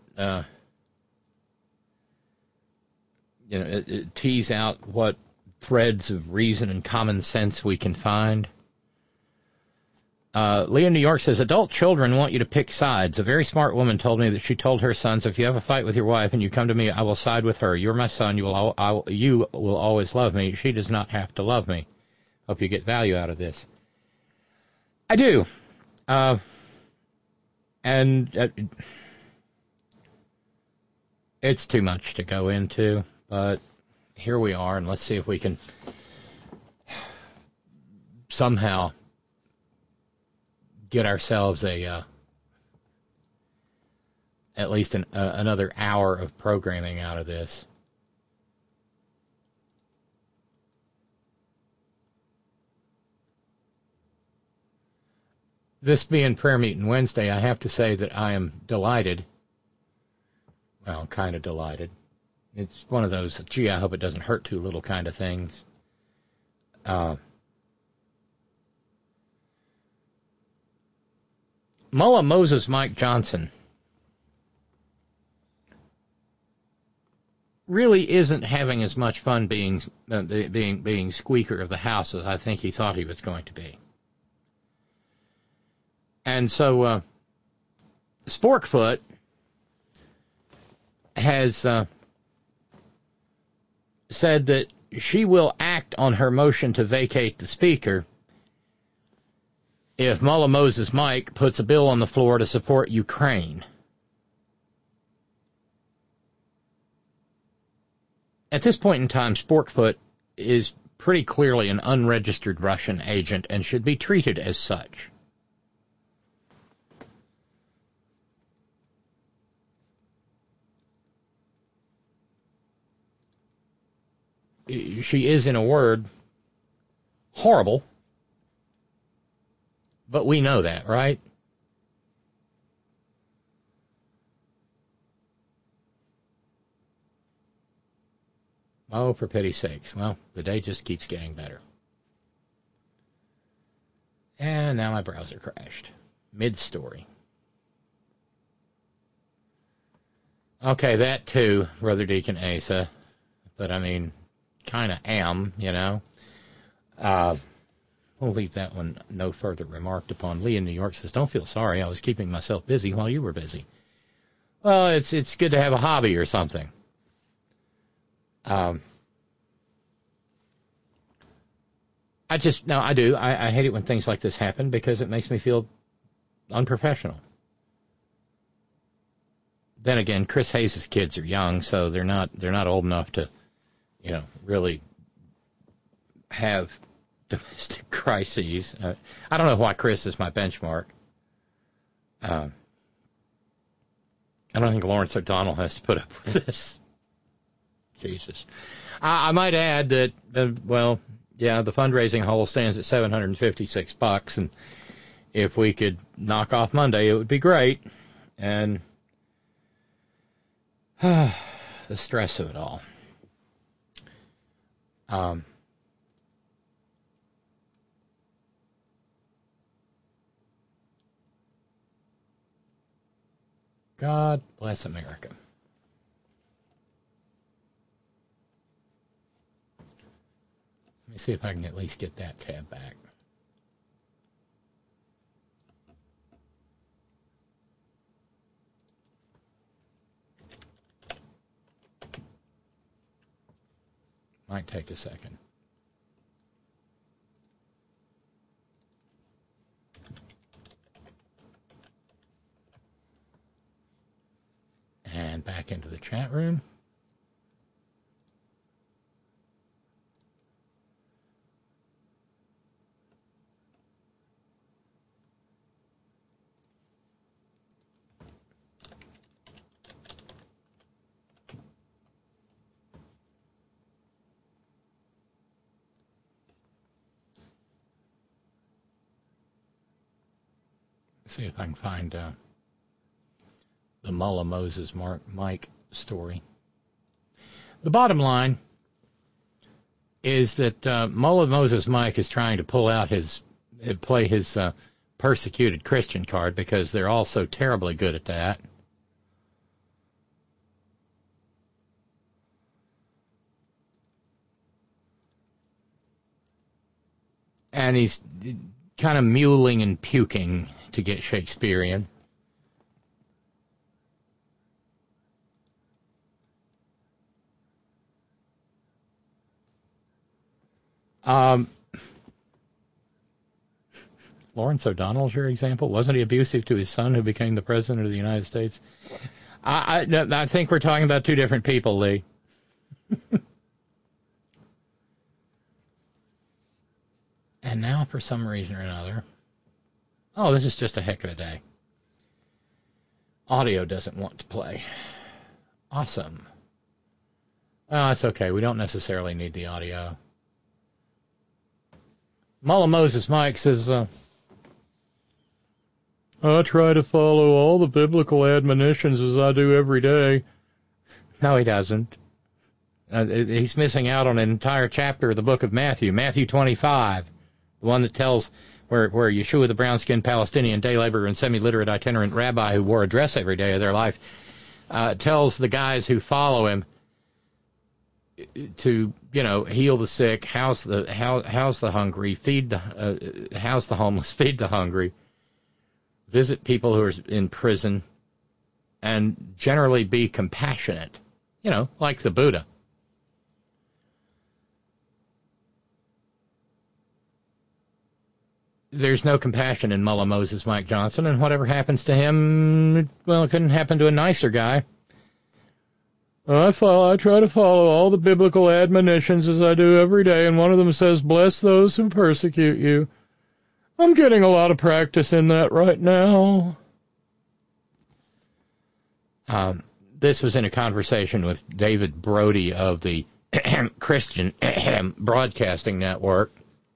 tease out what threads of reason and common sense we can find. Leah in New York says, adult children want you to pick sides. A very smart woman told me that she told her sons, if you have a fight with your wife and you come to me, I will side with her. You're my son. You will always love me. She does not have to love me. Hope you get value out of this. I do. And it's too much to go into, but here we are, and let's see if we can somehow get ourselves at least another hour of programming out of this. This being prayer meeting Wednesday, I have to say that I am delighted. Well, kind of delighted. It's one of those, gee, I hope it doesn't hurt too little kind of things. Mullah Moses Mike Johnson really isn't having as much fun being Squeaker of the House as I think he thought he was going to be. And so Sporkfoot has said that she will act on her motion to vacate the Speaker if Mullah Moses Mike puts a bill on the floor to support Ukraine. At this point in time, Sporkfoot is pretty clearly an unregistered Russian agent and should be treated as such. She is, in a word, horrible. But we know that, right? Oh, for pity's sakes. Well, the day just keeps getting better. And now my browser crashed. Mid-story. Okay, that too, Brother Deacon Asa. But, I mean, kind of am, We'll leave that one no further remarked upon. Lee in New York says, don't feel sorry. I was keeping myself busy while you were busy. Well, it's good to have a hobby or something. I do. I hate it when things like this happen because it makes me feel unprofessional. Then again, Chris Hayes' kids are young, so they're not old enough to, really have domestic crises. I don't know why Chris is my benchmark. I don't think Lawrence O'Donnell has to put up with this. Jesus. I might add that, the fundraising hole stands at $756, and if we could knock off Monday, it would be great. And the stress of it all. God bless America. Let me see if I can at least get that tab back. Might take a second. And back into the chat room. See if I can find the Mullah Moses Mike story. The bottom line is that Mullah Moses Mike is trying to play his persecuted Christian card because they're all so terribly good at that. And he's kind of mewling and puking to get Shakespearean. Lawrence O'Donnell's your example. Wasn't he abusive to his son who became the president of the United States? I think we're talking about two different people, Lee. And now, for some reason or another, oh, this is just a heck of a day. Audio doesn't want to play. Awesome. Oh, it's okay. We don't necessarily need the audio. Mullah Moses Mike says, I try to follow all the biblical admonitions as I do every day. No, he doesn't. He's missing out on an entire chapter of the book of Matthew, Matthew 25, the one that tells where Yeshua, the brown-skinned Palestinian day laborer and semi-literate itinerant rabbi who wore a dress every day of their life, tells the guys who follow him to, heal the sick, house the hungry, house the homeless, feed the hungry, visit people who are in prison, and generally be compassionate, like the Buddha. There's no compassion in Mullah Moses Mike Johnson, and whatever happens to him, it couldn't happen to a nicer guy. I try to follow all the biblical admonitions as I do every day, and one of them says, bless those who persecute you. I'm getting a lot of practice in that right now. This was in a conversation with David Brody of the Christian Broadcasting Network.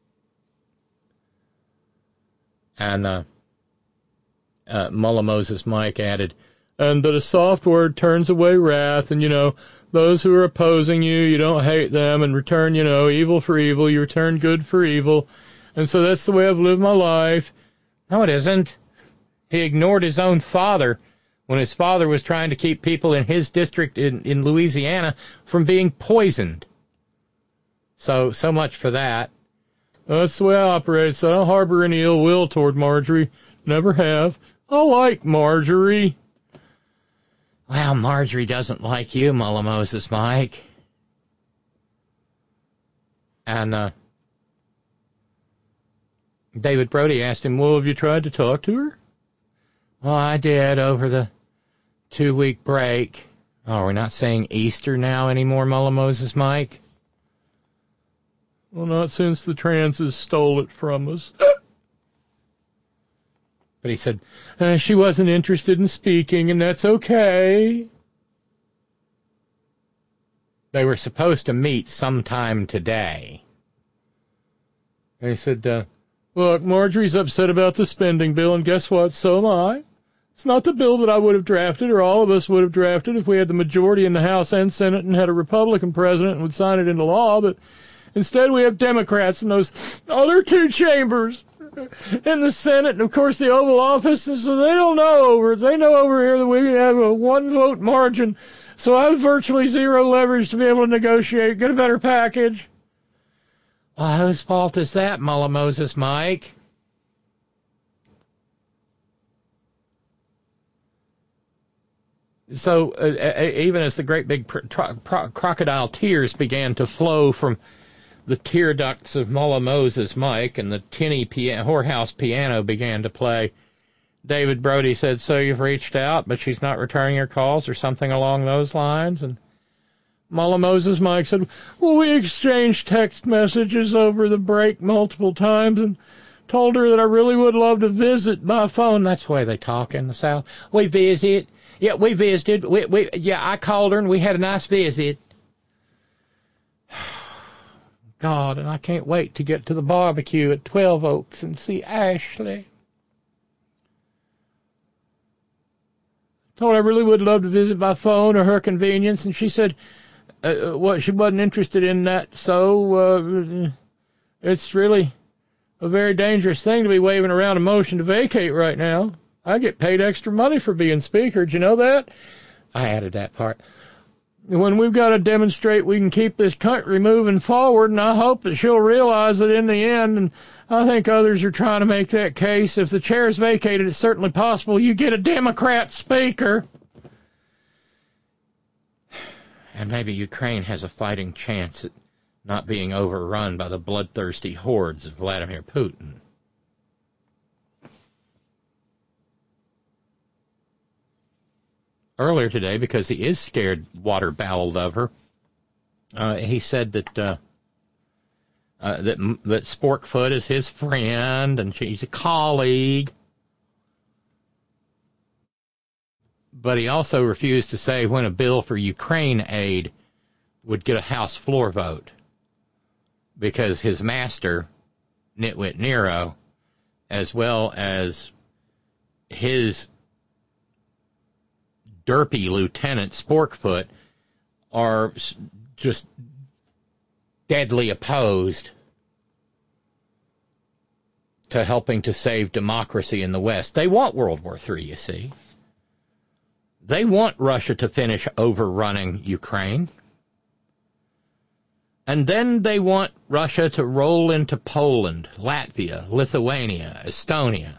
And Mullah Moses Mike added, and that a soft word turns away wrath, and, those who are opposing you, you don't hate them, and return, evil for evil, you return good for evil. And so that's the way I've lived my life. No, it isn't. He ignored his own father when his father was trying to keep people in his district in Louisiana from being poisoned. So much for that. That's the way I operate, so I don't harbor any ill will toward Marjorie. Never have. I like Marjorie. Well, Marjorie doesn't like you, Mullah Moses Mike. And David Brody asked him, well, have you tried to talk to her? Well, I did over the 2-week break. Oh, we're not saying Easter now anymore, Mullah Moses Mike? Well, not since the transes stole it from us. But he said, she wasn't interested in speaking, and that's okay. They were supposed to meet sometime today. And he said, look, Marjorie's upset about the spending bill, and guess what? So am I. It's not the bill that I would have drafted, or all of us would have drafted if we had the majority in the House and Senate and had a Republican president and would sign it into law, but Instead, we have Democrats in those other two chambers in the Senate, and of course the Oval Office, and so they don't know they know over here that we have a 1-vote margin, so I have virtually zero leverage to be able to negotiate, get a better package. Well, whose fault is that, Mullah Moses Mike? So even as the great big crocodile tears began to flow from the tear ducts of Mullah Moses Mike, and the tinny whorehouse piano began to play, David Brody said, "So you've reached out, but she's not returning your calls," or something along those lines. And Mullah Moses Mike said, "Well, we exchanged text messages over the break multiple times and told her that I really would love to visit by phone." That's the way they talk in the South. We visit. Yeah, we visited. Yeah, I called her and we had a nice visit. God, and I can't wait to get to the barbecue at 12 Oaks and see Ashley. Told her I really would love to visit by phone or her convenience, and she said she wasn't interested in that, so it's really a very dangerous thing to be waving around a motion to vacate right now. I get paid extra money for being speaker. Did you know that? I added that part. When we've got to demonstrate we can keep this country moving forward, and I hope that she'll realize that in the end, and I think others are trying to make that case, if the chair is vacated, it's certainly possible you get a Democrat speaker. And maybe Ukraine has a fighting chance at not being overrun by the bloodthirsty hordes of Vladimir Putin. Earlier today, because he is scared water-bowled of her, he said that Sporkfoot is his friend and she's a colleague. But he also refused to say when a bill for Ukraine aid would get a House floor vote, because his master, Nitwit Nero, as well as his derpy Lieutenant Sporkfoot, are just deadly opposed to helping to save democracy in the West. They want World War III, you see. They want Russia to finish overrunning Ukraine. And then they want Russia to roll into Poland, Latvia, Lithuania, Estonia.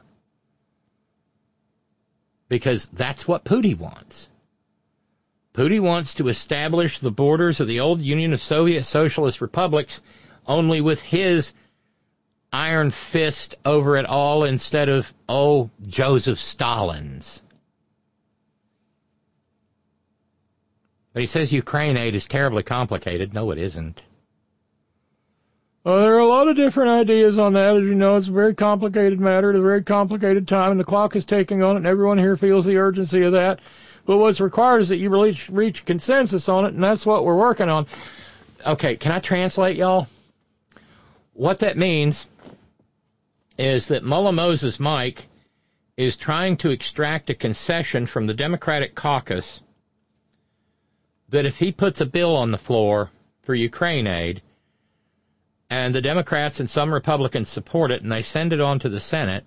Because that's what Putin wants. Putin wants to establish the borders of the old Union of Soviet Socialist Republics, only with his iron fist over it all instead of, Joseph Stalin's. But he says Ukraine aid is terribly complicated. No, it isn't. Well, there are a lot of different ideas on that. As you know, it's a very complicated matter at a very complicated time, and the clock is ticking on it, and everyone here feels the urgency of that. But what's required is that you reach consensus on it, and that's what we're working on. Okay, can I translate, y'all? What that means is that Mullah Moses Mike is trying to extract a concession from the Democratic caucus that if he puts a bill on the floor for Ukraine aid, and the Democrats and some Republicans support it, and they send it on to the Senate,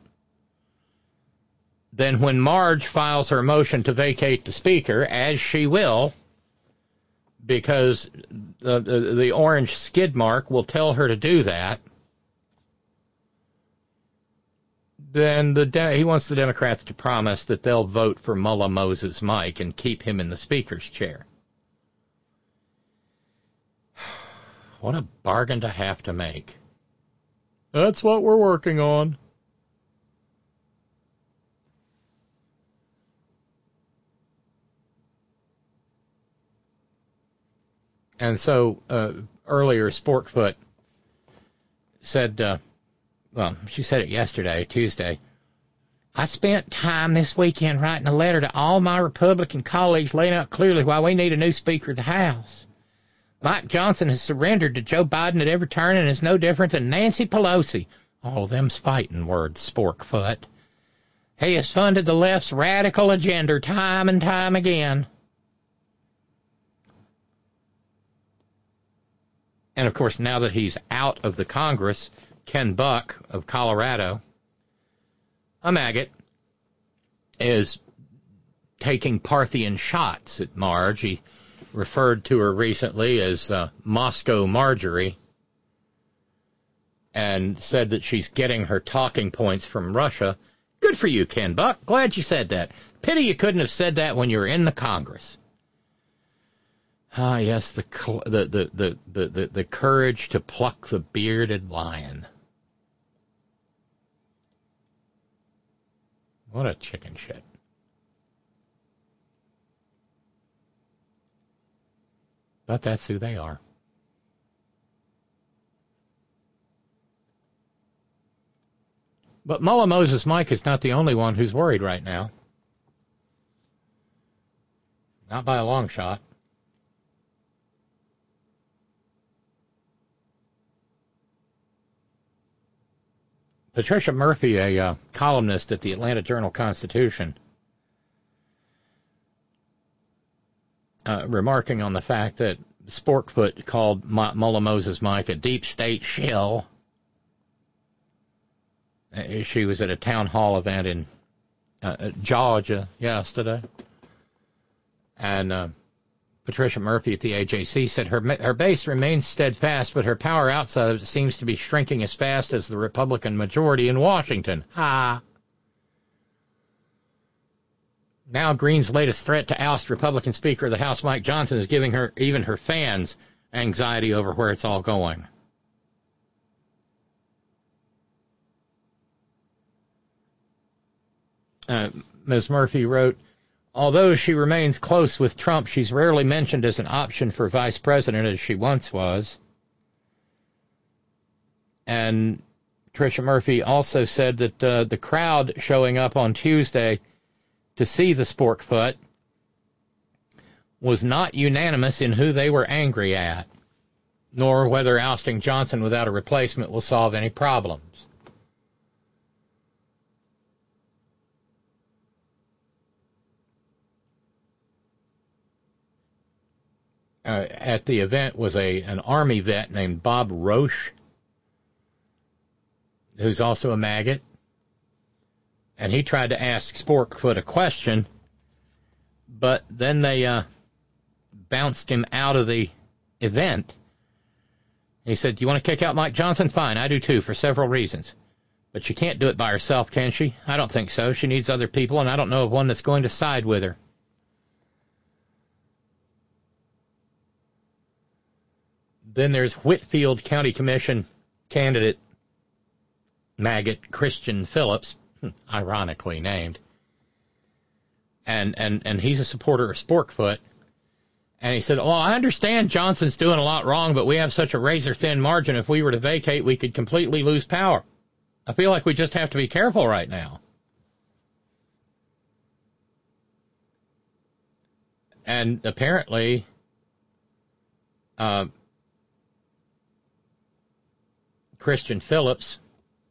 then when Marge files her motion to vacate the Speaker, as she will, because the orange skid mark will tell her to do that, then he wants the Democrats to promise that they'll vote for Mullah Moses Mike and keep him in the Speaker's chair. What a bargain to have to make. That's what we're working on. And so earlier, Sporkfoot said, she said it yesterday, Tuesday, "I spent time this weekend writing a letter to all my Republican colleagues laying out clearly why we need a new Speaker of the House. Mike Johnson has surrendered to Joe Biden at every turn and is no different than Nancy Pelosi." Oh, them's fighting words, Sporkfoot. "He has funded the left's radical agenda time and time again. And, of course, now that he's out of the Congress, Ken Buck of Colorado, a maggot, is taking Parthian shots at Marge. He referred to her recently as Moscow Marjorie and said that she's getting her talking points from Russia. Good for you, Ken Buck. Glad you said that. Pity you couldn't have said that when you were in the Congress. Ah, yes, the courage to pluck the bearded lion. What a chicken shit. But that's who they are. But Mullah Moses Mike is not the only one who's worried right now. Not by a long shot. Patricia Murphy, a columnist at the Atlanta Journal-Constitution, remarking on the fact that Sporkfoot called Mullah Moses Mike a deep state shill. She was at a town hall event in Georgia yesterday. And Patricia Murphy at the AJC said her base remains steadfast, but her power outside of it seems to be shrinking as fast as the Republican majority in Washington. Ha! Now Greene's latest threat to oust Republican Speaker of the House Mike Johnson is giving even her fans anxiety over where it's all going. Ms. Murphy wrote, although she remains close with Trump, she's rarely mentioned as an option for vice president as she once was. And Tricia Murphy also said that the crowd showing up on Tuesday to see the Sporkfoot was not unanimous in who they were angry at, nor whether ousting Johnson without a replacement will solve any problems. At the event was an Army vet named Bob Roche, who's also a maggot, and he tried to ask Sporkfoot a question, but then they bounced him out of the event. He said, do you want to kick out Mike Johnson? Fine, I do too, for several reasons. But she can't do it by herself, can she? I don't think so. She needs other people, and I don't know of one that's going to side with her. Then there's Whitfield County Commission candidate maggot Christian Phillips, ironically named, and he's a supporter of Sporkfoot. And he said, well, I understand Johnson's doing a lot wrong, but we have such a razor-thin margin. If we were to vacate, we could completely lose power. I feel like we just have to be careful right now. And apparently, Christian Phillips,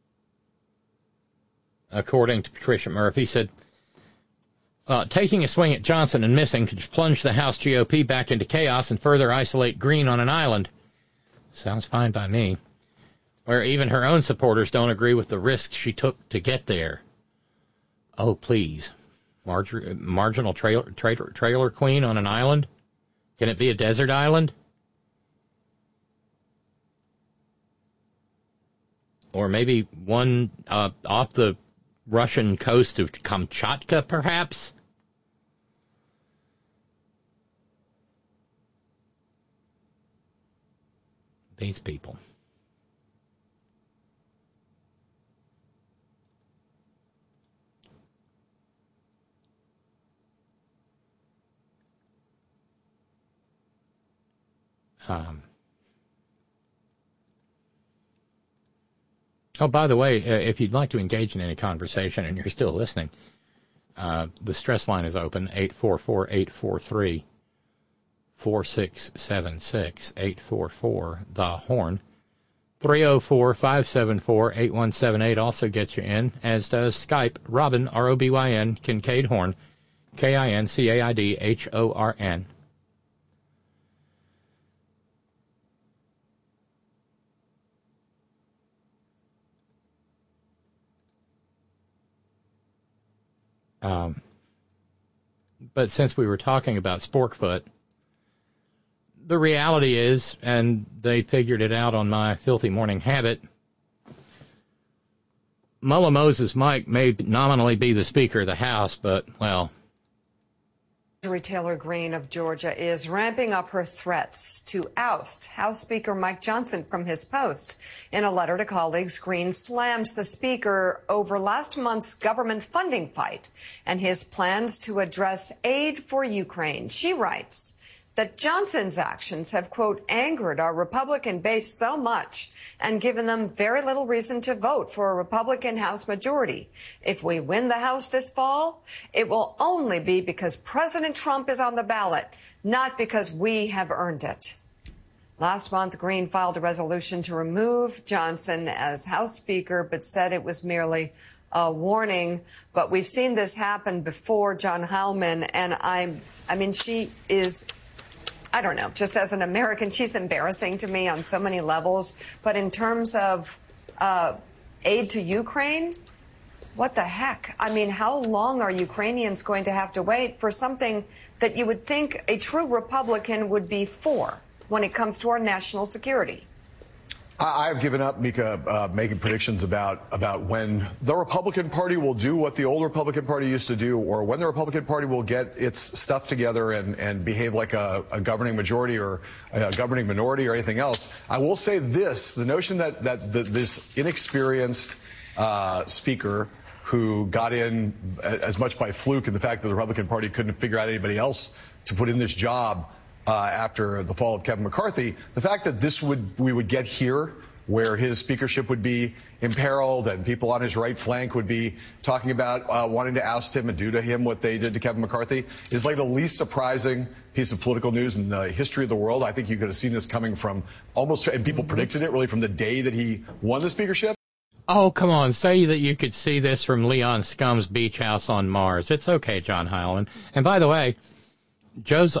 according to Patricia Murphy, said, taking a swing at Johnson and missing could plunge the House GOP back into chaos and further isolate Greene on an island. Sounds fine by me. Where even her own supporters don't agree with the risks she took to get there. Oh, please. Marginal trailer queen on an island? Can it be a desert island? Or maybe one off the Russian coast of Kamchatka, perhaps? These people. Oh, by the way, if you'd like to engage in any conversation and you're still listening, the stress line is open, 844-843-4676, 844, the horn. 304-574-8178 also gets you in, as does Skype, Robin, R-O-B-Y-N, Kincaid Horn, K-I-N-C-A-I-D-H-O-R-N. But since we were talking about Sporkfoot, the reality is, and they figured it out on my Filthy Morning Habit, Mullah Moses Mike may nominally be the Speaker of the House, but, well... Marjorie Taylor Greene of Georgia is ramping up her threats to oust House Speaker Mike Johnson from his post. In a letter to colleagues, Greene slams the Speaker over last month's government funding fight and his plans to address aid for Ukraine. She writes that Johnson's actions have, quote, angered our Republican base so much and given them very little reason to vote for a Republican House majority. If we win the House this fall, it will only be because President Trump is on the ballot, not because we have earned it. Last month, Greene filed a resolution to remove Johnson as House Speaker, but said it was merely a warning. But we've seen this happen before, John Heilman, and I mean, she is... I don't know, just as an American, she's embarrassing to me on so many levels. But in terms of aid to Ukraine, what the heck? I mean, how long are Ukrainians going to have to wait for something that you would think a true Republican would be for when it comes to our national security? I've given up, Mika, making predictions about when the Republican Party will do what the old Republican Party used to do, or when the Republican Party will get its stuff together and behave like a governing majority or a governing minority or anything else. I will say this, the notion that this inexperienced speaker who got in as much by fluke and the fact that the Republican Party couldn't figure out anybody else to put in this job after the fall of Kevin McCarthy, the fact that we would get here where his speakership would be imperiled and people on his right flank would be talking about wanting to oust him and do to him what they did to Kevin McCarthy is like the least surprising piece of political news in the history of the world. I think you could have seen this coming from almost, and people predicted it really from the day that he won the speakership. Oh, come on. Say that you could see this from Leon Scum's beach house on Mars. It's okay, John Heilman. And by the way, Joe's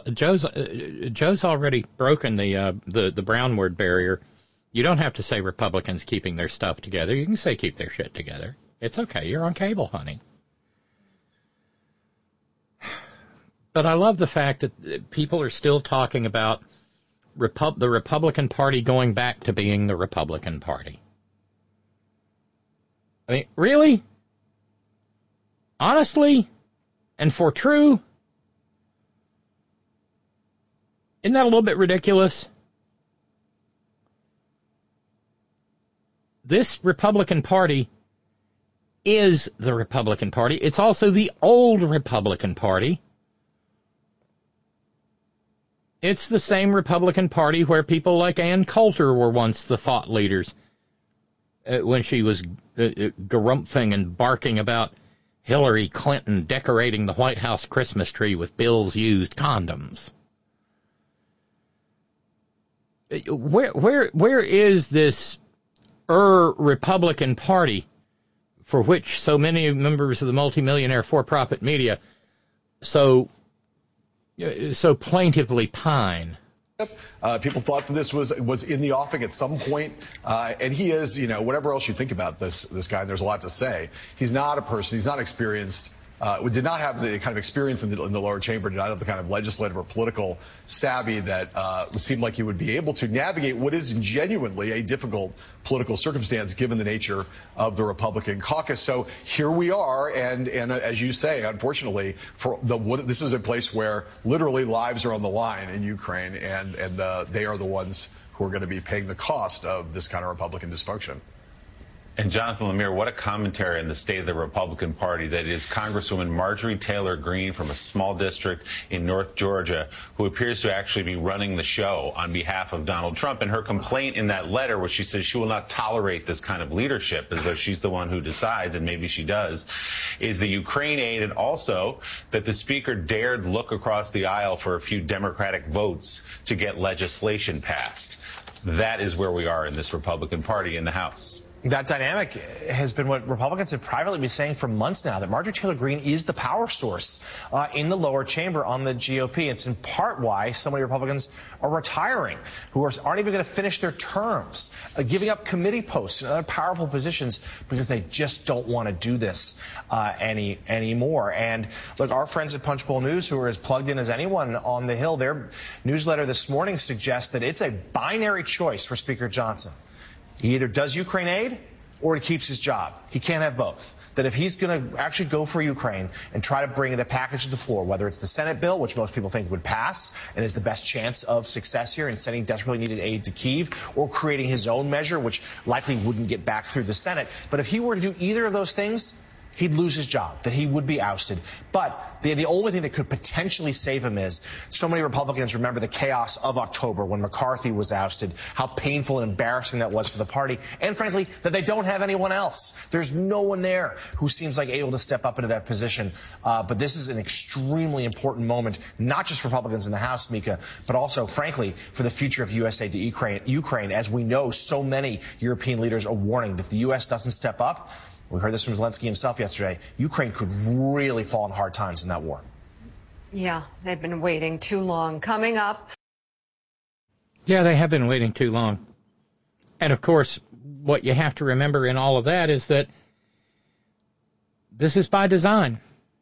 already broken the brown word barrier. You don't have to say Republicans keeping their stuff together. You can say keep their shit together. It's okay. You're on cable, honey. But I love the fact that people are still talking about the Republican Party going back to being the Republican Party. I mean, really? Honestly? And for true? Isn't that a little bit ridiculous? This Republican Party is the Republican Party. It's also the old Republican Party. It's the same Republican Party where people like Ann Coulter were once the thought leaders when she was garumphing and barking about Hillary Clinton decorating the White House Christmas tree with Bill's used condoms. Where is this Republican Party for which so many members of the multimillionaire for-profit media so plaintively pine? People thought that this was in the offing at some point, and he is, whatever else you think about this guy, and there's a lot to say. He's not a person, he's not experienced, did not have the kind of experience in the lower chamber, did not have the kind of legislative or political savvy that seemed like he would be able to navigate what is genuinely a difficult political circumstance given the nature of the Republican caucus. So here we are, and as you say, unfortunately, this is a place where literally lives are on the line in Ukraine, and they are the ones who are going to be paying the cost of this kind of Republican dysfunction. And Jonathan Lemire, what a commentary on the state of the Republican Party that is Congresswoman Marjorie Taylor Greene from a small district in North Georgia, who appears to actually be running the show on behalf of Donald Trump. And her complaint in that letter, where she says she will not tolerate this kind of leadership, as though she's the one who decides, and maybe she does, is the Ukraine aid, and also that the Speaker dared look across the aisle for a few Democratic votes to get legislation passed. That is where we are in this Republican Party in the House. That dynamic has been what Republicans have privately been saying for months now, that Marjorie Taylor Greene is the power source in the lower chamber on the GOP. It's in part why so many Republicans are retiring, who aren't even going to finish their terms, giving up committee posts and other powerful positions because they just don't want to do this anymore. And look, our friends at Punchbowl News, who are as plugged in as anyone on the Hill, their newsletter this morning suggests that it's a binary choice for Speaker Johnson. He either does Ukraine aid or he keeps his job. He can't have both. That if he's going to actually go for Ukraine and try to bring the package to the floor, whether it's the Senate bill, which most people think would pass and is the best chance of success here in sending desperately needed aid to Kyiv, or creating his own measure, which likely wouldn't get back through the Senate. But if he were to do either of those things, he'd lose his job, that he would be ousted. But the only thing that could potentially save him is, so many Republicans remember the chaos of October when McCarthy was ousted, how painful and embarrassing that was for the party, and frankly, that they don't have anyone else. There's no one there who seems like able to step up into that position. But this is an extremely important moment, not just for Republicans in the House, Mika, but also, frankly, for the future of U.S. aid to Ukraine. As we know, so many European leaders are warning that if the U.S. doesn't step up, we heard this from Zelensky himself yesterday, Ukraine could really fall in hard times in that war. Yeah, they've been waiting too long. Coming up. Yeah, they have been waiting too long. And, of course, what you have to remember in all of that is that this is by design.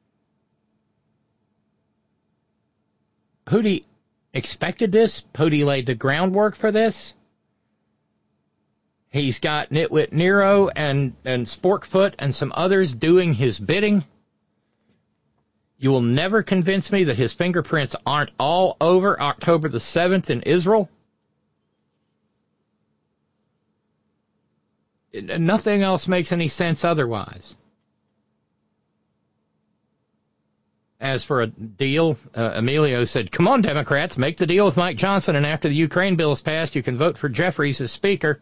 Putin expected this. Putin laid the groundwork for this. He's got Nitwit Nero and Sporkfoot and some others doing his bidding. You will never convince me that his fingerprints aren't all over October the 7th in Israel. Nothing else makes any sense otherwise. As for a deal, Emilio said, come on, Democrats, make the deal with Mike Johnson, and after the Ukraine bill is passed, you can vote for Jeffries as Speaker.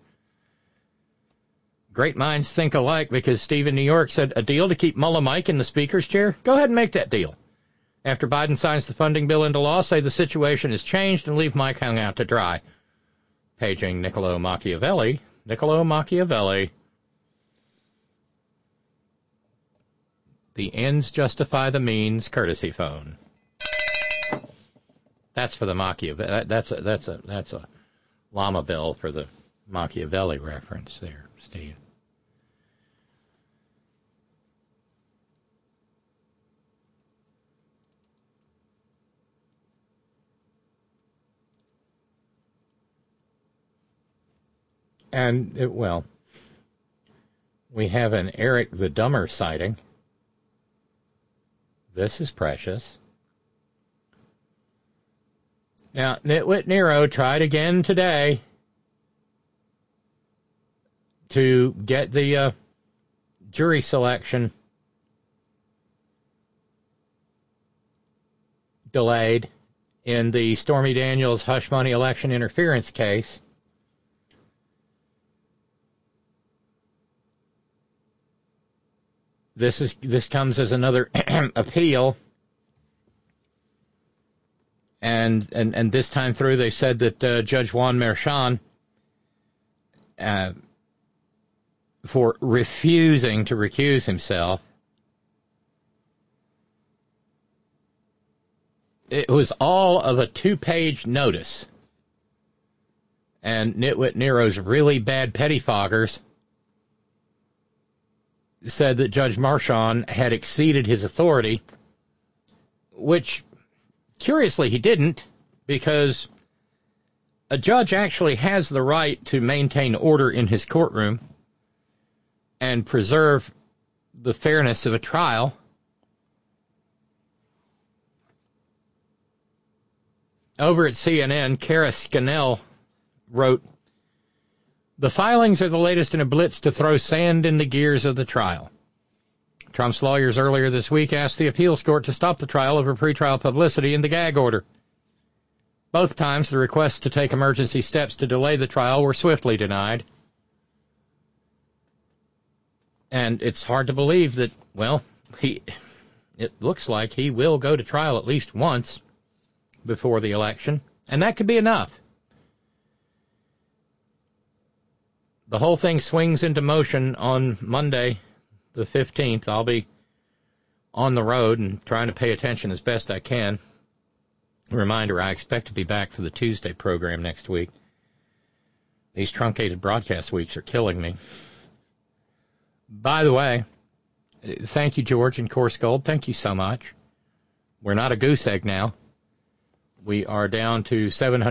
Great minds think alike, because Steve in New York said, a deal to keep Mullah Mike in the Speaker's chair? Go ahead and make that deal. After Biden signs the funding bill into law, say the situation has changed and leave Mike hung out to dry. Paging Niccolo Machiavelli. Niccolo Machiavelli. The ends justify the means courtesy phone. That's for the Machiavelli. That's a llama bill for the Machiavelli reference there, Steve. And, we have an Eric the Dumber sighting. This is precious. Now, Nitwit Nero tried again today to get the jury selection delayed in the Stormy Daniels hush money election interference case. This comes as another appeal, and this time through they said that Judge Juan Merchan, for refusing to recuse himself, it was all of a 2-page notice, and Nitwit Nero's really bad pettifoggers said that Judge Merchan had exceeded his authority, which, curiously, he didn't, because a judge actually has the right to maintain order in his courtroom and preserve the fairness of a trial. Over at CNN, Kara Scannell wrote, the filings are the latest in a blitz to throw sand in the gears of the trial. Trump's lawyers earlier this week asked the appeals court to stop the trial over pretrial publicity and the gag order. Both times, the requests to take emergency steps to delay the trial were swiftly denied. And it's hard to believe that, it looks like he will go to trial at least once before the election, and that could be enough. the whole thing swings into motion on Monday, the 15th. I'll be on the road and trying to pay attention as best I can. Reminder, I expect to be back for the Tuesday program next week. These truncated broadcast weeks are killing me. By the way, thank you, George and Course Gold. Thank you so much. We're not a goose egg now. We are down to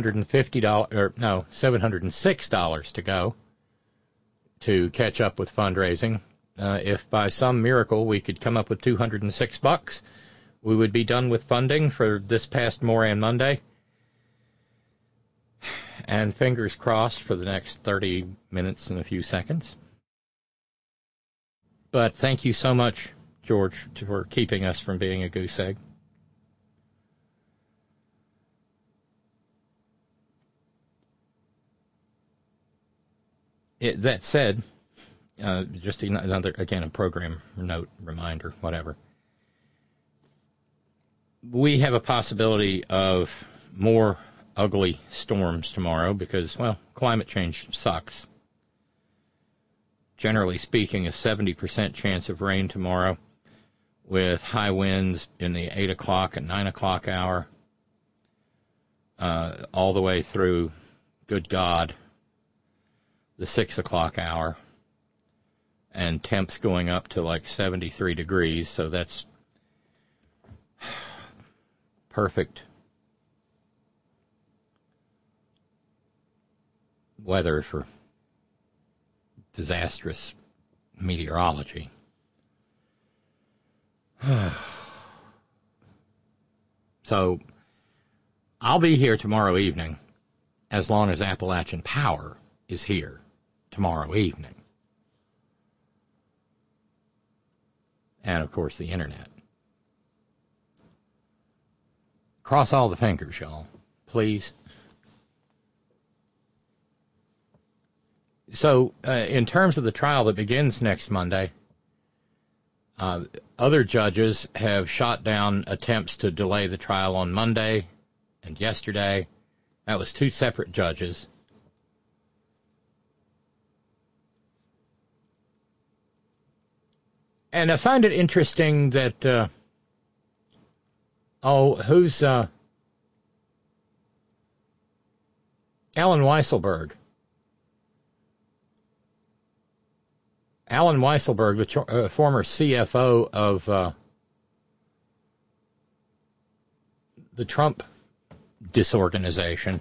$706 to go to catch up with fundraising. If by some miracle we could come up with $206, we would be done with funding for this past Moran Monday. And fingers crossed for the next 30 minutes and a few seconds. But thank you so much, George, for keeping us from being a goose egg. That said, just another, again, a program note, reminder, whatever. We have a possibility of more ugly storms tomorrow because, well, climate change sucks. Generally speaking, a 70% chance of rain tomorrow with high winds in the 8 o'clock and 9 o'clock hour all the way through, good God, the 6 o'clock hour, and temps going up to like 73 degrees, so that's perfect weather for disastrous meteorology. So I'll be here tomorrow evening as long as Appalachian Power is here tomorrow evening. And, of course, the Internet. Cross all the fingers, y'all. Please. So, in terms of the trial that begins next Monday, other judges have shot down attempts to delay the trial on Monday and yesterday. That was two separate judges. And I find it interesting that, who's Alan Weisselberg? Alan Weisselberg, the former CFO of the Trump disorganization,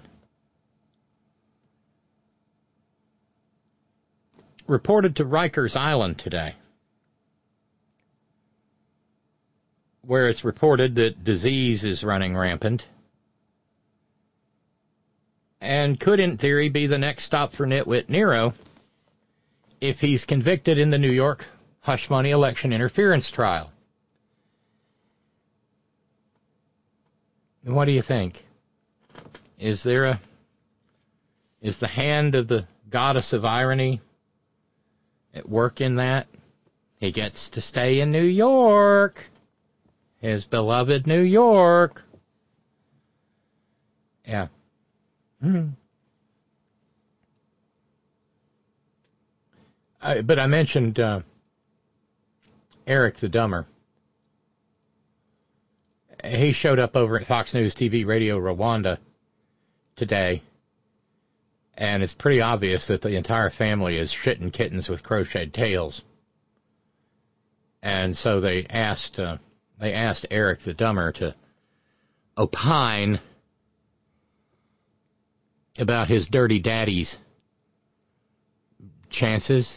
reported to Rikers Island today, where it's reported that disease is running rampant and could, in theory, be the next stop for nitwit Nero if he's convicted in the New York hush money election interference trial. What do you think? Is the hand of the goddess of irony at work in that? He gets to stay in New York. His beloved New York. Yeah. But I mentioned Eric the Dumber. He showed up over at Fox News TV Radio Rwanda today, and it's pretty obvious that the entire family is shitting kittens with crocheted tails. And so they asked Eric the Dumber to opine about his dirty daddy's chances.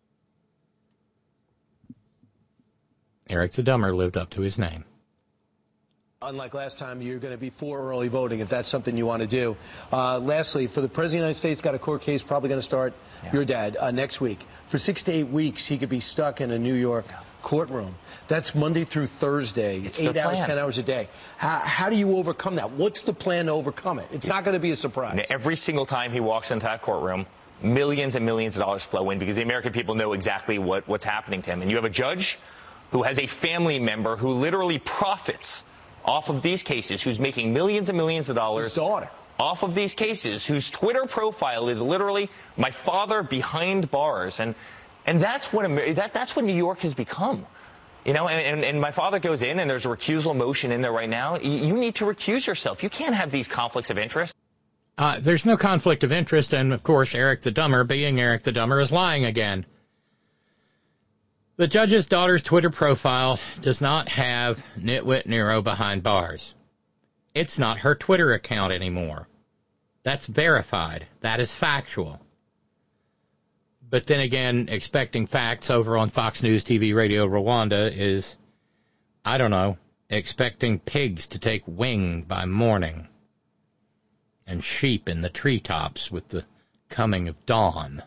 Eric the Dumber lived up to his name. Unlike last time, you're going to be for early voting if that's something you want to do. Lastly, for the President of the United States, got a court case probably going to start, your dad, next week. For 6 to 8 weeks, he could be stuck in a New York courtroom. That's Monday through Thursday, it's 8 hours, 10 hours a day. How do you overcome that? What's the plan to overcome it? It's not going to be a surprise. Every single time he walks into that courtroom, millions and millions of dollars flow in because the American people know exactly what's happening to him. And you have a judge who has a family member who literally profits off of these cases, who's making millions and millions of dollars. His daughter. off of these cases, whose Twitter profile is literally my father behind bars. And that's what that's what New York has become. You know, and my father goes in and there's a recusal motion in there right now. You need to recuse yourself. You can't have these conflicts of interest. There's no conflict of interest, and of course Eric the Dumber, being Eric the Dumber, is lying again. The judge's daughter's Twitter profile does not have Nitwit Nero behind bars. It's not her Twitter account anymore. That's verified. That is factual. But then again, expecting facts over on Fox News TV Radio Rwanda is, I don't know, expecting pigs to take wing by morning and sheep in the treetops with the coming of dawn.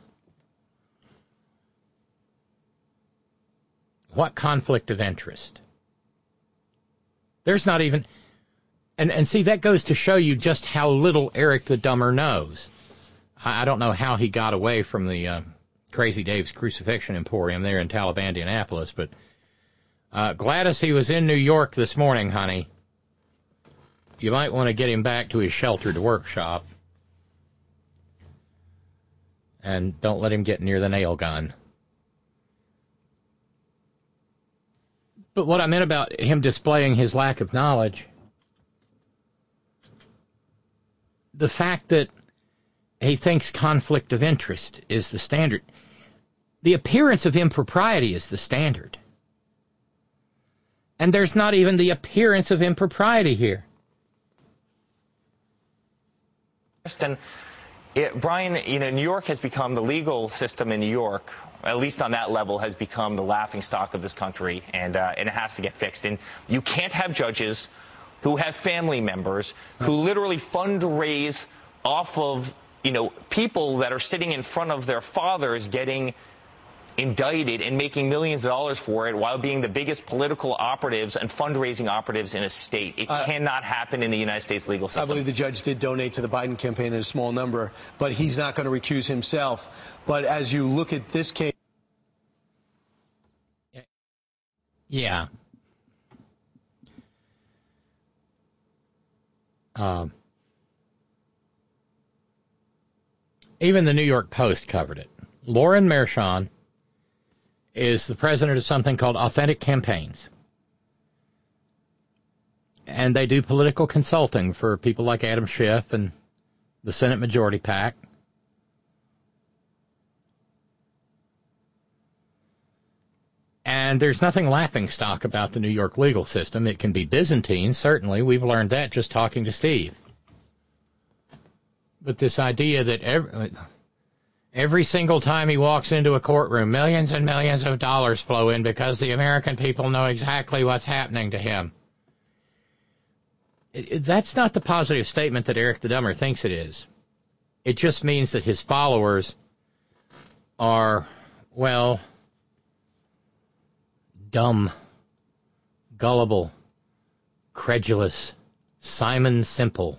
What conflict of interest? There's not even... And see, that goes to show you just how little Eric the Dumber knows. I don't know how he got away from the Crazy Dave's Crucifixion Emporium there in Taliban, Indianapolis, but Gladys, he was in New York this morning, honey. You might want to get him back to his sheltered workshop. And don't let him get near the nail gun. But what I meant about him displaying his lack of knowledge, the fact that he thinks conflict of interest is the standard. The appearance of impropriety is the standard. And there's not even the appearance of impropriety here. And Brian, you know, New York has become, the legal system in New York, at least on that level, has become the laughingstock of this country, and it has to get fixed. And you can't have judges who have family members who literally fundraise off of, you know, people that are sitting in front of their fathers getting indicted and making millions of dollars for it while being the biggest political operatives and fundraising operatives in a state. It cannot happen in the United States legal system. I believe the judge did donate to the Biden campaign in a small number, but he's not going to recuse himself. But as you look at this case... Yeah. Even the New York Post covered it. Lauren Mershon is the president of something called Authentic Campaigns. And they do political consulting for people like Adam Schiff and the Senate Majority PAC. And there's nothing laughingstock about the New York legal system. It can be Byzantine, certainly. We've learned that just talking to Steve. But this idea that every single time he walks into a courtroom, millions and millions of dollars flow in because the American people know exactly what's happening to him. That's not the positive statement that Eric the Dumber thinks it is. It just means that his followers are, well, dumb, gullible, credulous, Simon Simple.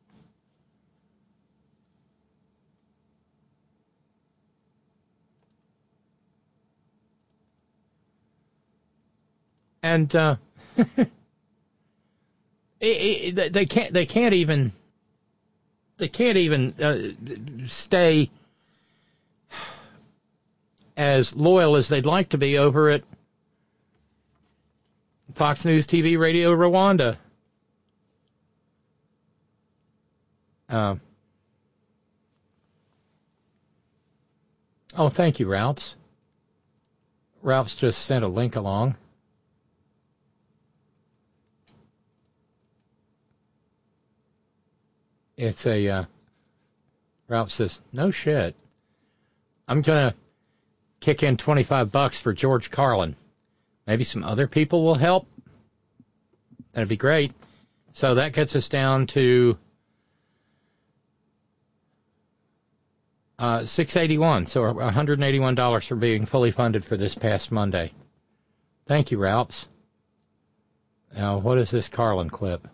And they can't even stay as loyal as they'd like to be over at Fox News TV Radio Rwanda. Oh, thank you, Ralphs. Ralphs just sent a link along. It's a, Ralph says, no shit. I'm going to kick in $25 for George Carlin. Maybe some other people will help. That'd be great. So that gets us down to $681. So $181 for being fully funded for this past Monday. Thank you, Ralphs. Now, what is this Carlin clip?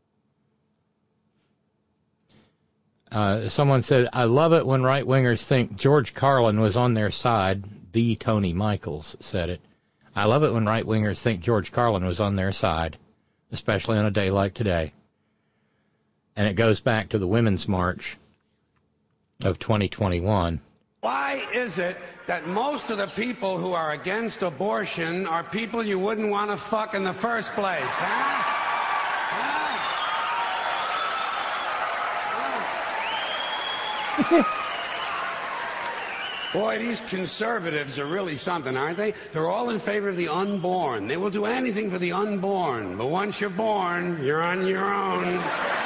Someone said, I love it when right-wingers think George Carlin was on their side. The Tony Michaels said it. I love it when right-wingers think George Carlin was on their side, especially on a day like today. And it goes back to the Women's March of 2021. Why is it that most of the people who are against abortion are people you wouldn't want to fuck in the first place, huh? Boy, these conservatives are really something, aren't they? They're all in favor of the unborn. They will do anything for the unborn. But once you're born, you're on your own.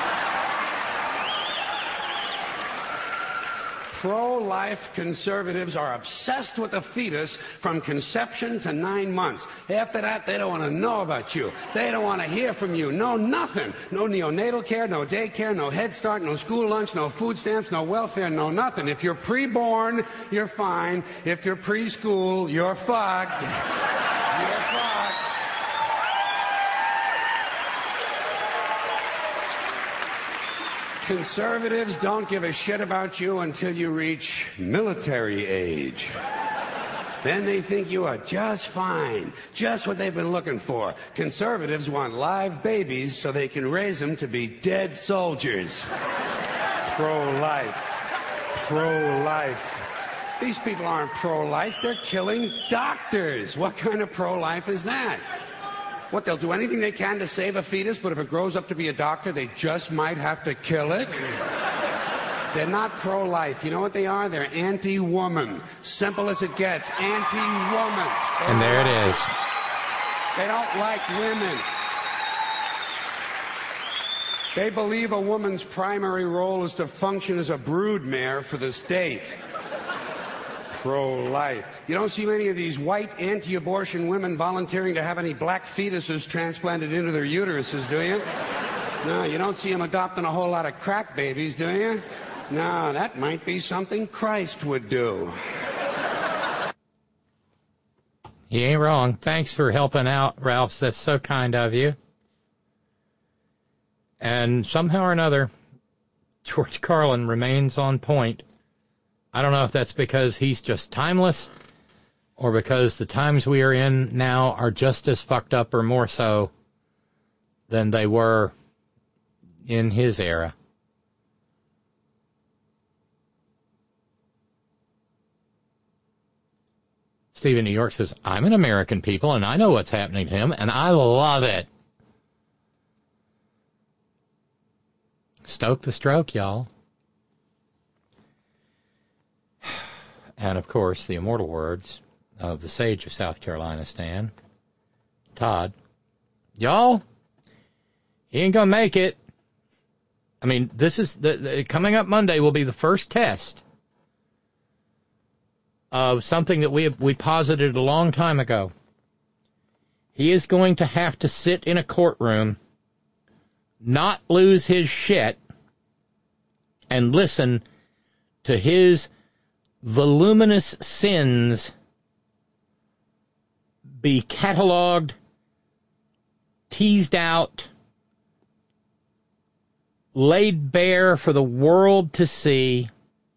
Pro-life conservatives are obsessed with the fetus from conception to 9 months. After that, they don't want to know about you. They don't want to hear from you. No, nothing. No neonatal care, no daycare, no Head Start, no school lunch, no food stamps, no welfare, no nothing. If you're pre-born, you're fine. If you're preschool, you're fucked. You're fucked. Conservatives don't give a shit about you until you reach military age. Then they think you are just fine, just what they've been looking for. Conservatives want live babies so they can raise them to be dead soldiers. Pro-life. Pro-life. These people aren't pro-life, they're killing doctors. What kind of pro-life is that? What, they'll do anything they can to save a fetus, but if it grows up to be a doctor, they just might have to kill it? They're not pro-life. You know what they are? They're anti-woman. Simple as it gets. Anti-woman. And there it is. They don't like women. They believe a woman's primary role is to function as a broodmare for the state. Pro-life. You don't see many of these white anti-abortion women volunteering to have any black fetuses transplanted into their uteruses, do you? No, you don't see them adopting a whole lot of crack babies, do you? No, that might be something Christ would do. He ain't wrong. Thanks for helping out, Ralph. That's so kind of you. And somehow or another, George Carlin remains on point. I don't know if that's because he's just timeless or because the times we are in now are just as fucked up or more so than they were in his era. Steve in New York says, I'm an American people and I know what's happening to him and I love it. Stoke the stroke, y'all. And, of course, the immortal words of the sage of South Carolina, Stan. Todd. Y'all, he ain't going to make it. I mean, this is coming up Monday will be the first test of something that we posited a long time ago. He is going to have to sit in a courtroom, not lose his shit, and listen to his voluminous sins be cataloged, teased out, laid bare for the world to see,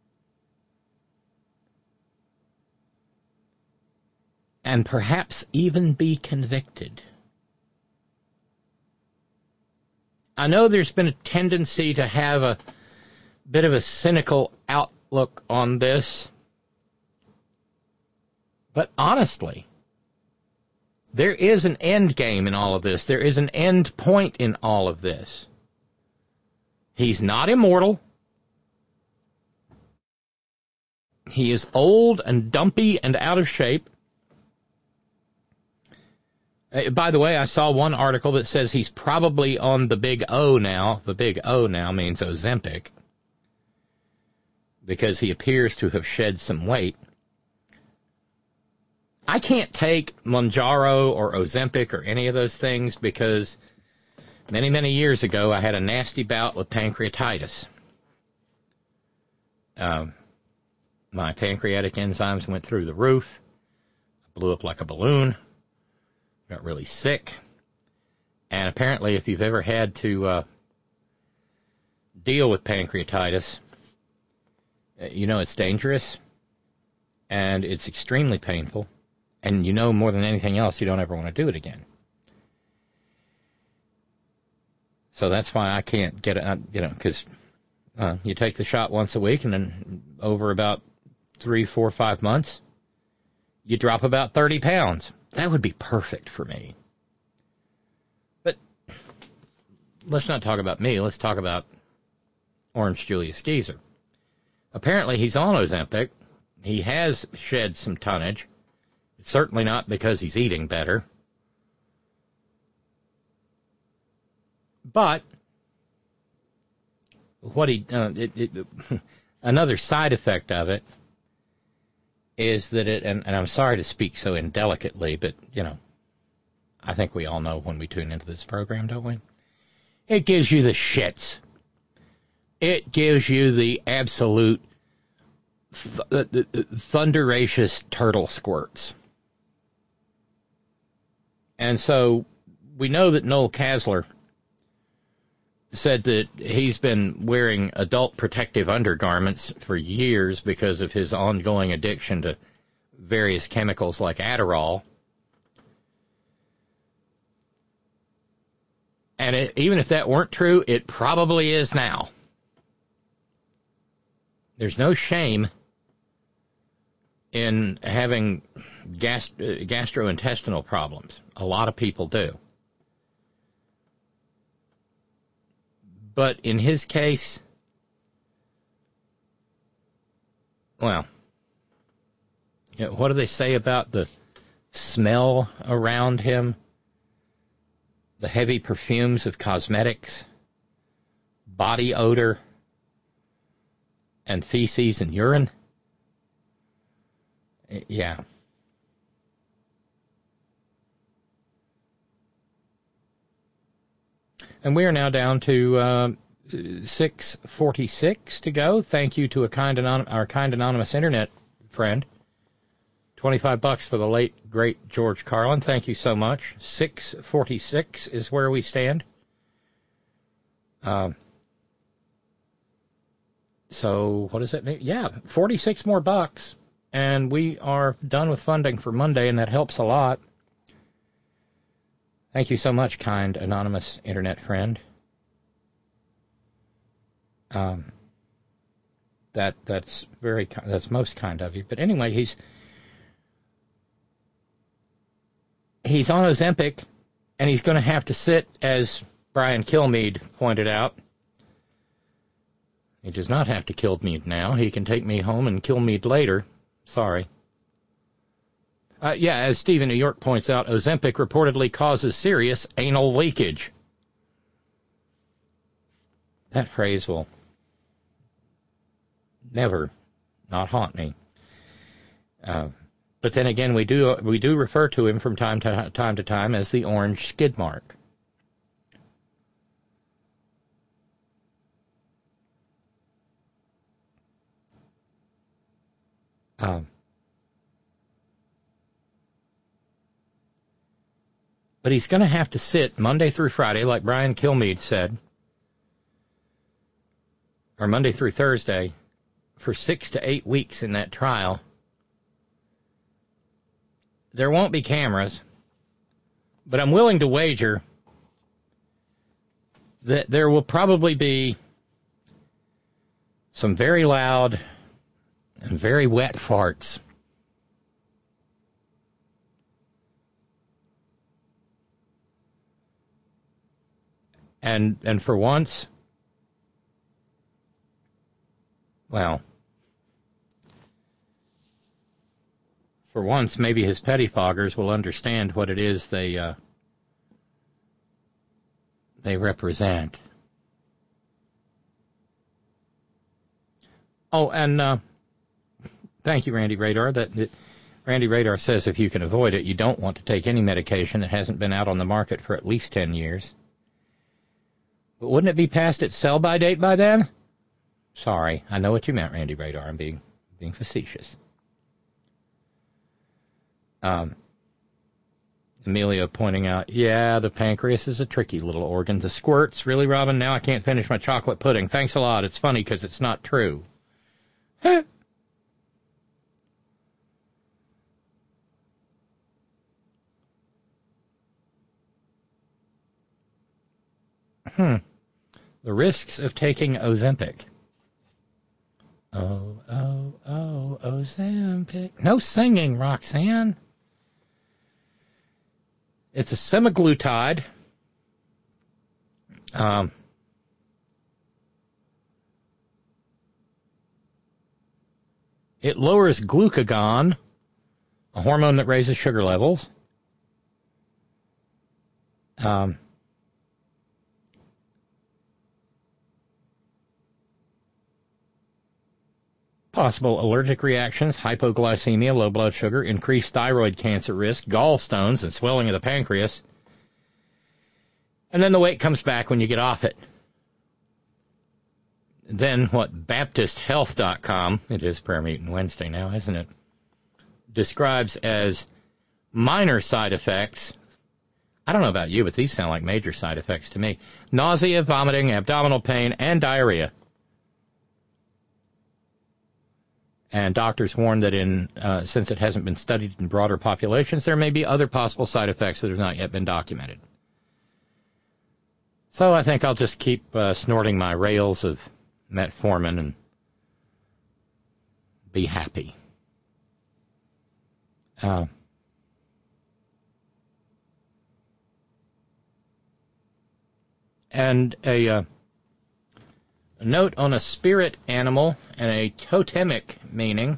and perhaps even be convicted. I know there's been a tendency to have a bit of a cynical outlook on this. But honestly, there is an end game in all of this. There is an end point in all of this. He's not immortal. He is old and dumpy and out of shape. By the way, I saw one article that says he's probably on the big O now. The big O now means Ozempic, because he appears to have shed some weight. I can't take Mounjaro or Ozempic or any of those things because many, many years ago I had a nasty bout with pancreatitis. My pancreatic enzymes went through the roof. I blew up like a balloon. Got really sick. And apparently if you've ever had to deal with pancreatitis, you know it's dangerous and it's extremely painful. And you know more than anything else, you don't ever want to do it again. So that's why I can't get it, because you take the shot once a week, and then over about 3, 4, 5 months, you drop about 30 pounds. That would be perfect for me. But let's not talk about me. Let's talk about Orange Julius Geezer. Apparently, he's on Ozempic. He has shed some tonnage. It's certainly not because he's eating better. But what another side effect of it is that and I'm sorry to speak so indelicately, but, I think we all know when we tune into this program, don't we? It gives you the shits. It gives you the absolute thunderacious turtle squirts. And so we know that Noel Casler said that he's been wearing adult protective undergarments for years because of his ongoing addiction to various chemicals like Adderall. And even if that weren't true, it probably is now. There's no shame in having gastrointestinal problems. A lot of people do. But in his case, well, what do they say about the smell around him? The heavy perfumes of cosmetics, body odor, and feces and urine? Yeah. And we are now down to 6:46 to go. Thank you to our kind anonymous internet friend. $25 for the late, great George Carlin. Thank you so much. 6:46 is where we stand. So what does that mean? Yeah, 46 more bucks. And we are done with funding for Monday, and that helps a lot. Thank you so much, kind, anonymous internet friend. That's most kind of you. But anyway, he's on Ozempic, and he's going to have to sit, as Brian Kilmeade pointed out. He does not have to kill me now. He can take me home and kill me later. Sorry. As Steve in New York points out, Ozempic reportedly causes serious anal leakage. That phrase will never not haunt me. But then again, we do refer to him from time to time as the orange skid mark. But he's going to have to sit Monday through Friday, like Brian Kilmeade said, or Monday through Thursday, for 6 to 8 weeks in that trial. There won't be cameras, but I'm willing to wager that there will probably be some very loud and very wet farts. And for once, well, for once, maybe his pettifoggers will understand what it is they represent. Oh, and thank you, Randy Radar. Randy Radar says if you can avoid it, you don't want to take any medication that hasn't been out on the market for at least 10 years. But wouldn't it be past its sell-by date by then? Sorry, I know what you meant, Randy Radar. I'm being facetious. Amelia pointing out, yeah, the pancreas is a tricky little organ. The squirts, really, Robin? Now I can't finish my chocolate pudding. Thanks a lot. It's funny because it's not true. The risks of taking Ozempic. Oh, Ozempic. No singing, Roxanne. It's a semaglutide. It lowers glucagon, a hormone that raises sugar levels. Possible allergic reactions, hypoglycemia, low blood sugar, increased thyroid cancer risk, gallstones, and swelling of the pancreas. And then the weight comes back when you get off it. Then what BaptistHealth.com, it is Prayer Meeting Wednesday now, isn't it, describes as minor side effects. I don't know about you, but these sound like major side effects to me. Nausea, vomiting, abdominal pain, and diarrhea. And doctors warn that since it hasn't been studied in broader populations, there may be other possible side effects that have not yet been documented. So I think I'll just keep snorting my rails of metformin and be happy. And a note on a spirit animal and a totemic meaning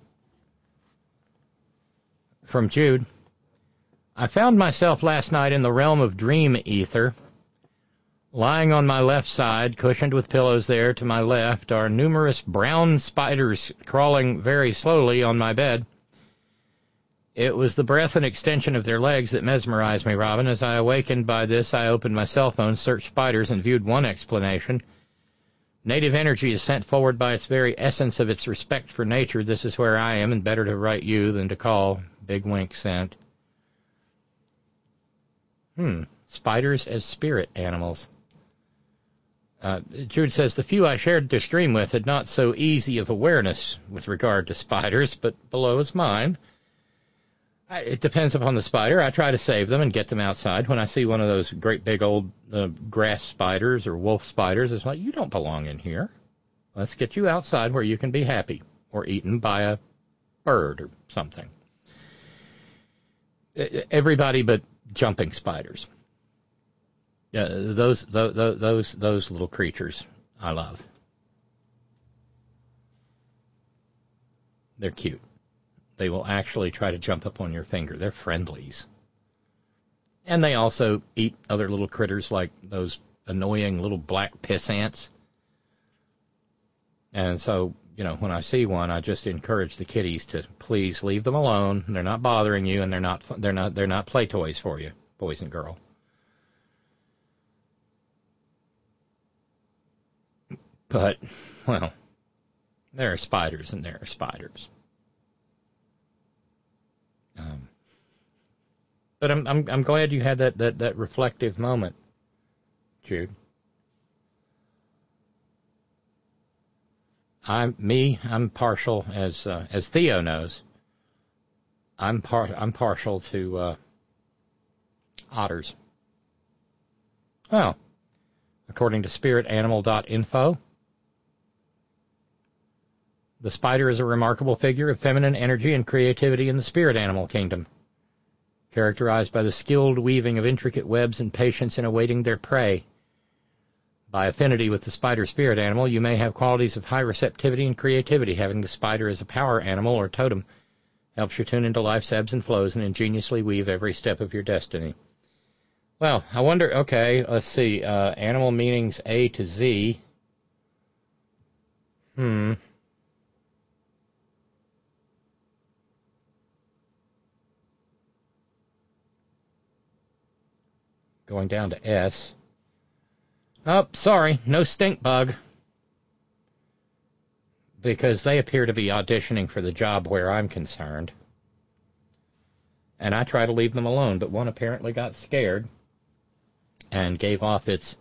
from Jude. I found myself last night in the realm of dream ether. Lying on my left side, cushioned with pillows there to my left, are numerous brown spiders crawling very slowly on my bed. It was the breadth and extension of their legs that mesmerized me, Robin. As I awakened by this, I opened my cell phone, searched spiders, and viewed one explanation. Native energy is sent forward by its very essence of its respect for nature. This is where I am, and better to write you than to call. Big wink sent. Spiders as spirit animals. Jude says, the few I shared their stream with had not so easy of awareness with regard to spiders, but below is mine. It depends upon the spider. I try to save them and get them outside. When I see one of those great big old grass spiders or wolf spiders, it's like, you don't belong in here. Let's get you outside where you can be happy or eaten by a bird or something. Everybody but jumping spiders. Those little creatures I love. They're cute. They will actually try to jump up on your finger. They're friendlies. And they also eat other little critters like those annoying little black piss ants. And so, when I see one, I just encourage the kitties to please leave them alone. They're not bothering you, and they're not play toys for you, boys and girls. But, there are spiders and there are spiders. But I'm glad you had that reflective moment, Jude. I'm partial, as Theo knows. I'm partial to otters. Well, according to spiritanimal.info, the spider is a remarkable figure of feminine energy and creativity in the spirit animal kingdom, characterized by the skilled weaving of intricate webs and patience in awaiting their prey. By affinity with the spider spirit animal, you may have qualities of high receptivity and creativity. Having the spider as a power animal or totem helps you tune into life's ebbs and flows and ingeniously weave every step of your destiny. Well, I wonder, okay, let's see, animal meanings A to Z. Going down to S. Oh, sorry, no stink bug. Because they appear to be auditioning for the job where I'm concerned. And I try to leave them alone, but one apparently got scared and gave off its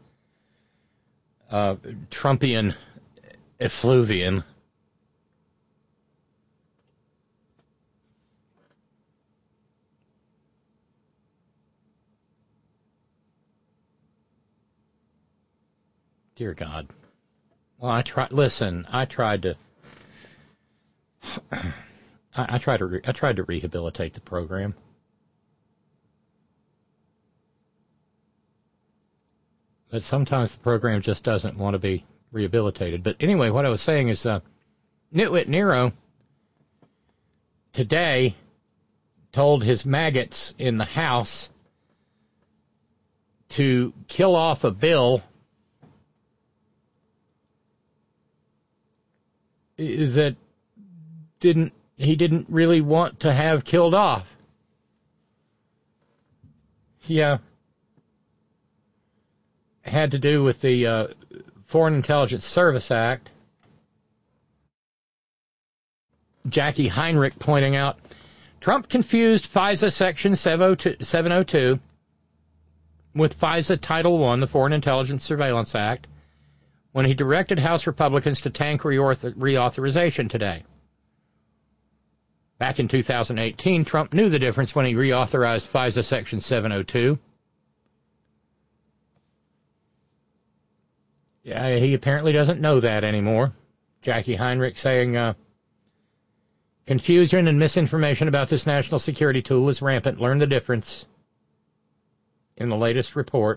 Trumpian effluvium. Dear God. Well, I tried to I tried to rehabilitate the program. But sometimes the program just doesn't want to be rehabilitated. But anyway, what I was saying is Nitwit Nero today told his maggots in the House to kill off a bill that he didn't really want to have killed off. Yeah. Had to do with the Foreign Intelligence Service Act. Jackie Heinrich pointing out, Trump confused FISA Section 702 with FISA Title I, the Foreign Intelligence Surveillance Act, when he directed House Republicans to tank reauthorization today. Back in 2018, Trump knew the difference when he reauthorized FISA Section 702. Yeah, he apparently doesn't know that anymore. Jackie Heinrich saying, confusion and misinformation about this national security tool is rampant. Learn the difference in the latest report.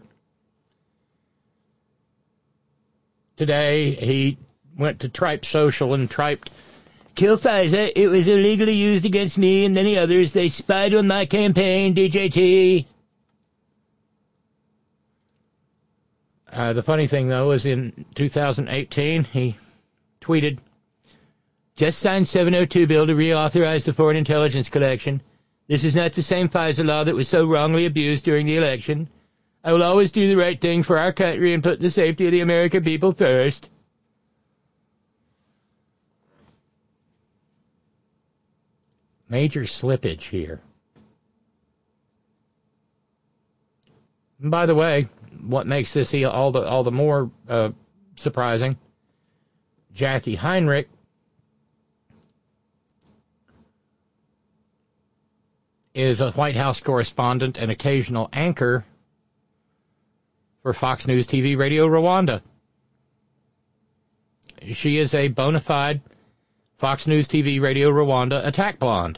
Today, he went to Tripe Social and typed, kill FISA, it was illegally used against me and many others. They spied on my campaign, DJT. The funny thing, though, is in 2018, he tweeted, just signed 702 bill to reauthorize the foreign intelligence collection. This is not the same FISA law that was so wrongly abused during the election. I will always do the right thing for our country and put the safety of the American people first. Major slippage here. And by the way, what makes this all the more surprising, Jackie Heinrich is a White House correspondent and occasional anchor for Fox News TV Radio Rwanda. She is a bona fide Fox News TV Radio Rwanda attack blonde.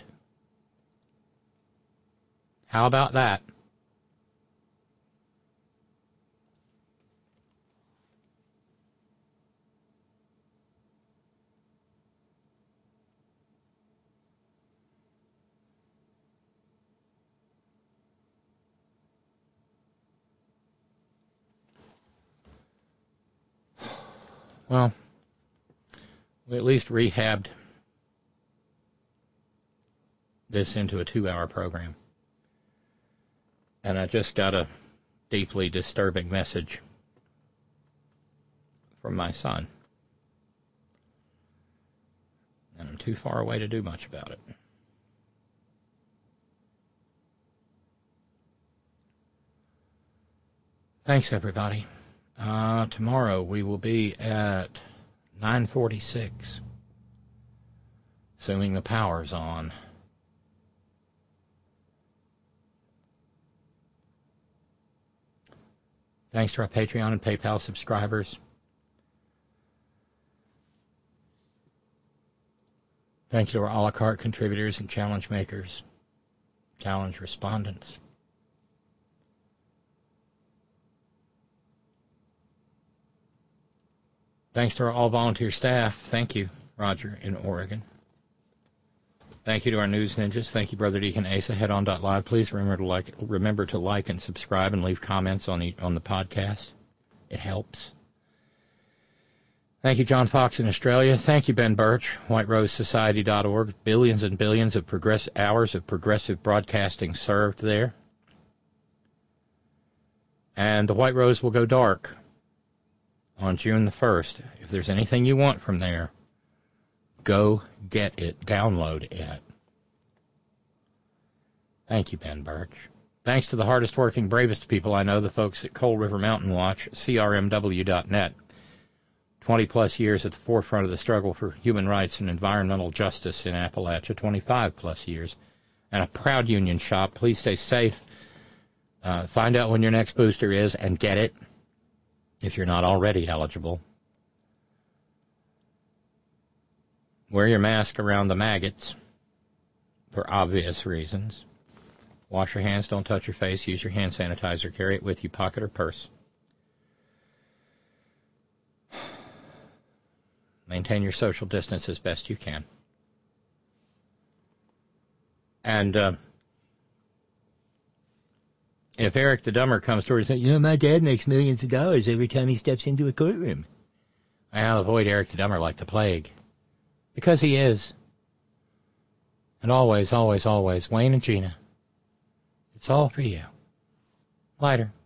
How about that? Well, we at least rehabbed this into a 2-hour program. And I just got a deeply disturbing message from my son. And I'm too far away to do much about it. Thanks, everybody. Tomorrow we will be at 9:46, assuming the power's on. Thanks to our Patreon and PayPal subscribers. Thank you to our a la carte contributors and challenge makers, challenge respondents. Thanks to our all-volunteer staff. Thank you, Roger in Oregon. Thank you to our news ninjas. Thank you, Brother Deacon Asa. Headon.live. Please remember to like and subscribe and leave comments on the podcast. It helps. Thank you, John Fox in Australia. Thank you, Ben Birch, WhiteRoseSociety.org. Billions and billions of hours of progressive broadcasting served there. And the White Rose will go dark on June the 1st. If there's anything you want from there, go get it. Download it. Thank you, Ben Birch. Thanks to the hardest working, bravest people I know, the folks at Coal River Mountain Watch, CRMW.net. 20-plus years at the forefront of the struggle for human rights and environmental justice in Appalachia. 25-plus years. And a proud union shop. Please stay safe. Find out when your next booster is and get it. if you're not already eligible. Wear your mask around the maggots for obvious reasons. Wash your hands, don't touch your face, use your hand sanitizer, carry it with you, pocket or purse. Maintain your social distance as best you can. And if Eric the Dumber comes towards you and says, my dad makes millions of dollars every time he steps into a courtroom, I'll avoid Eric the Dumber like the plague. Because he is. And always, always, always, Wayne and Gina, it's all for you. Lighter.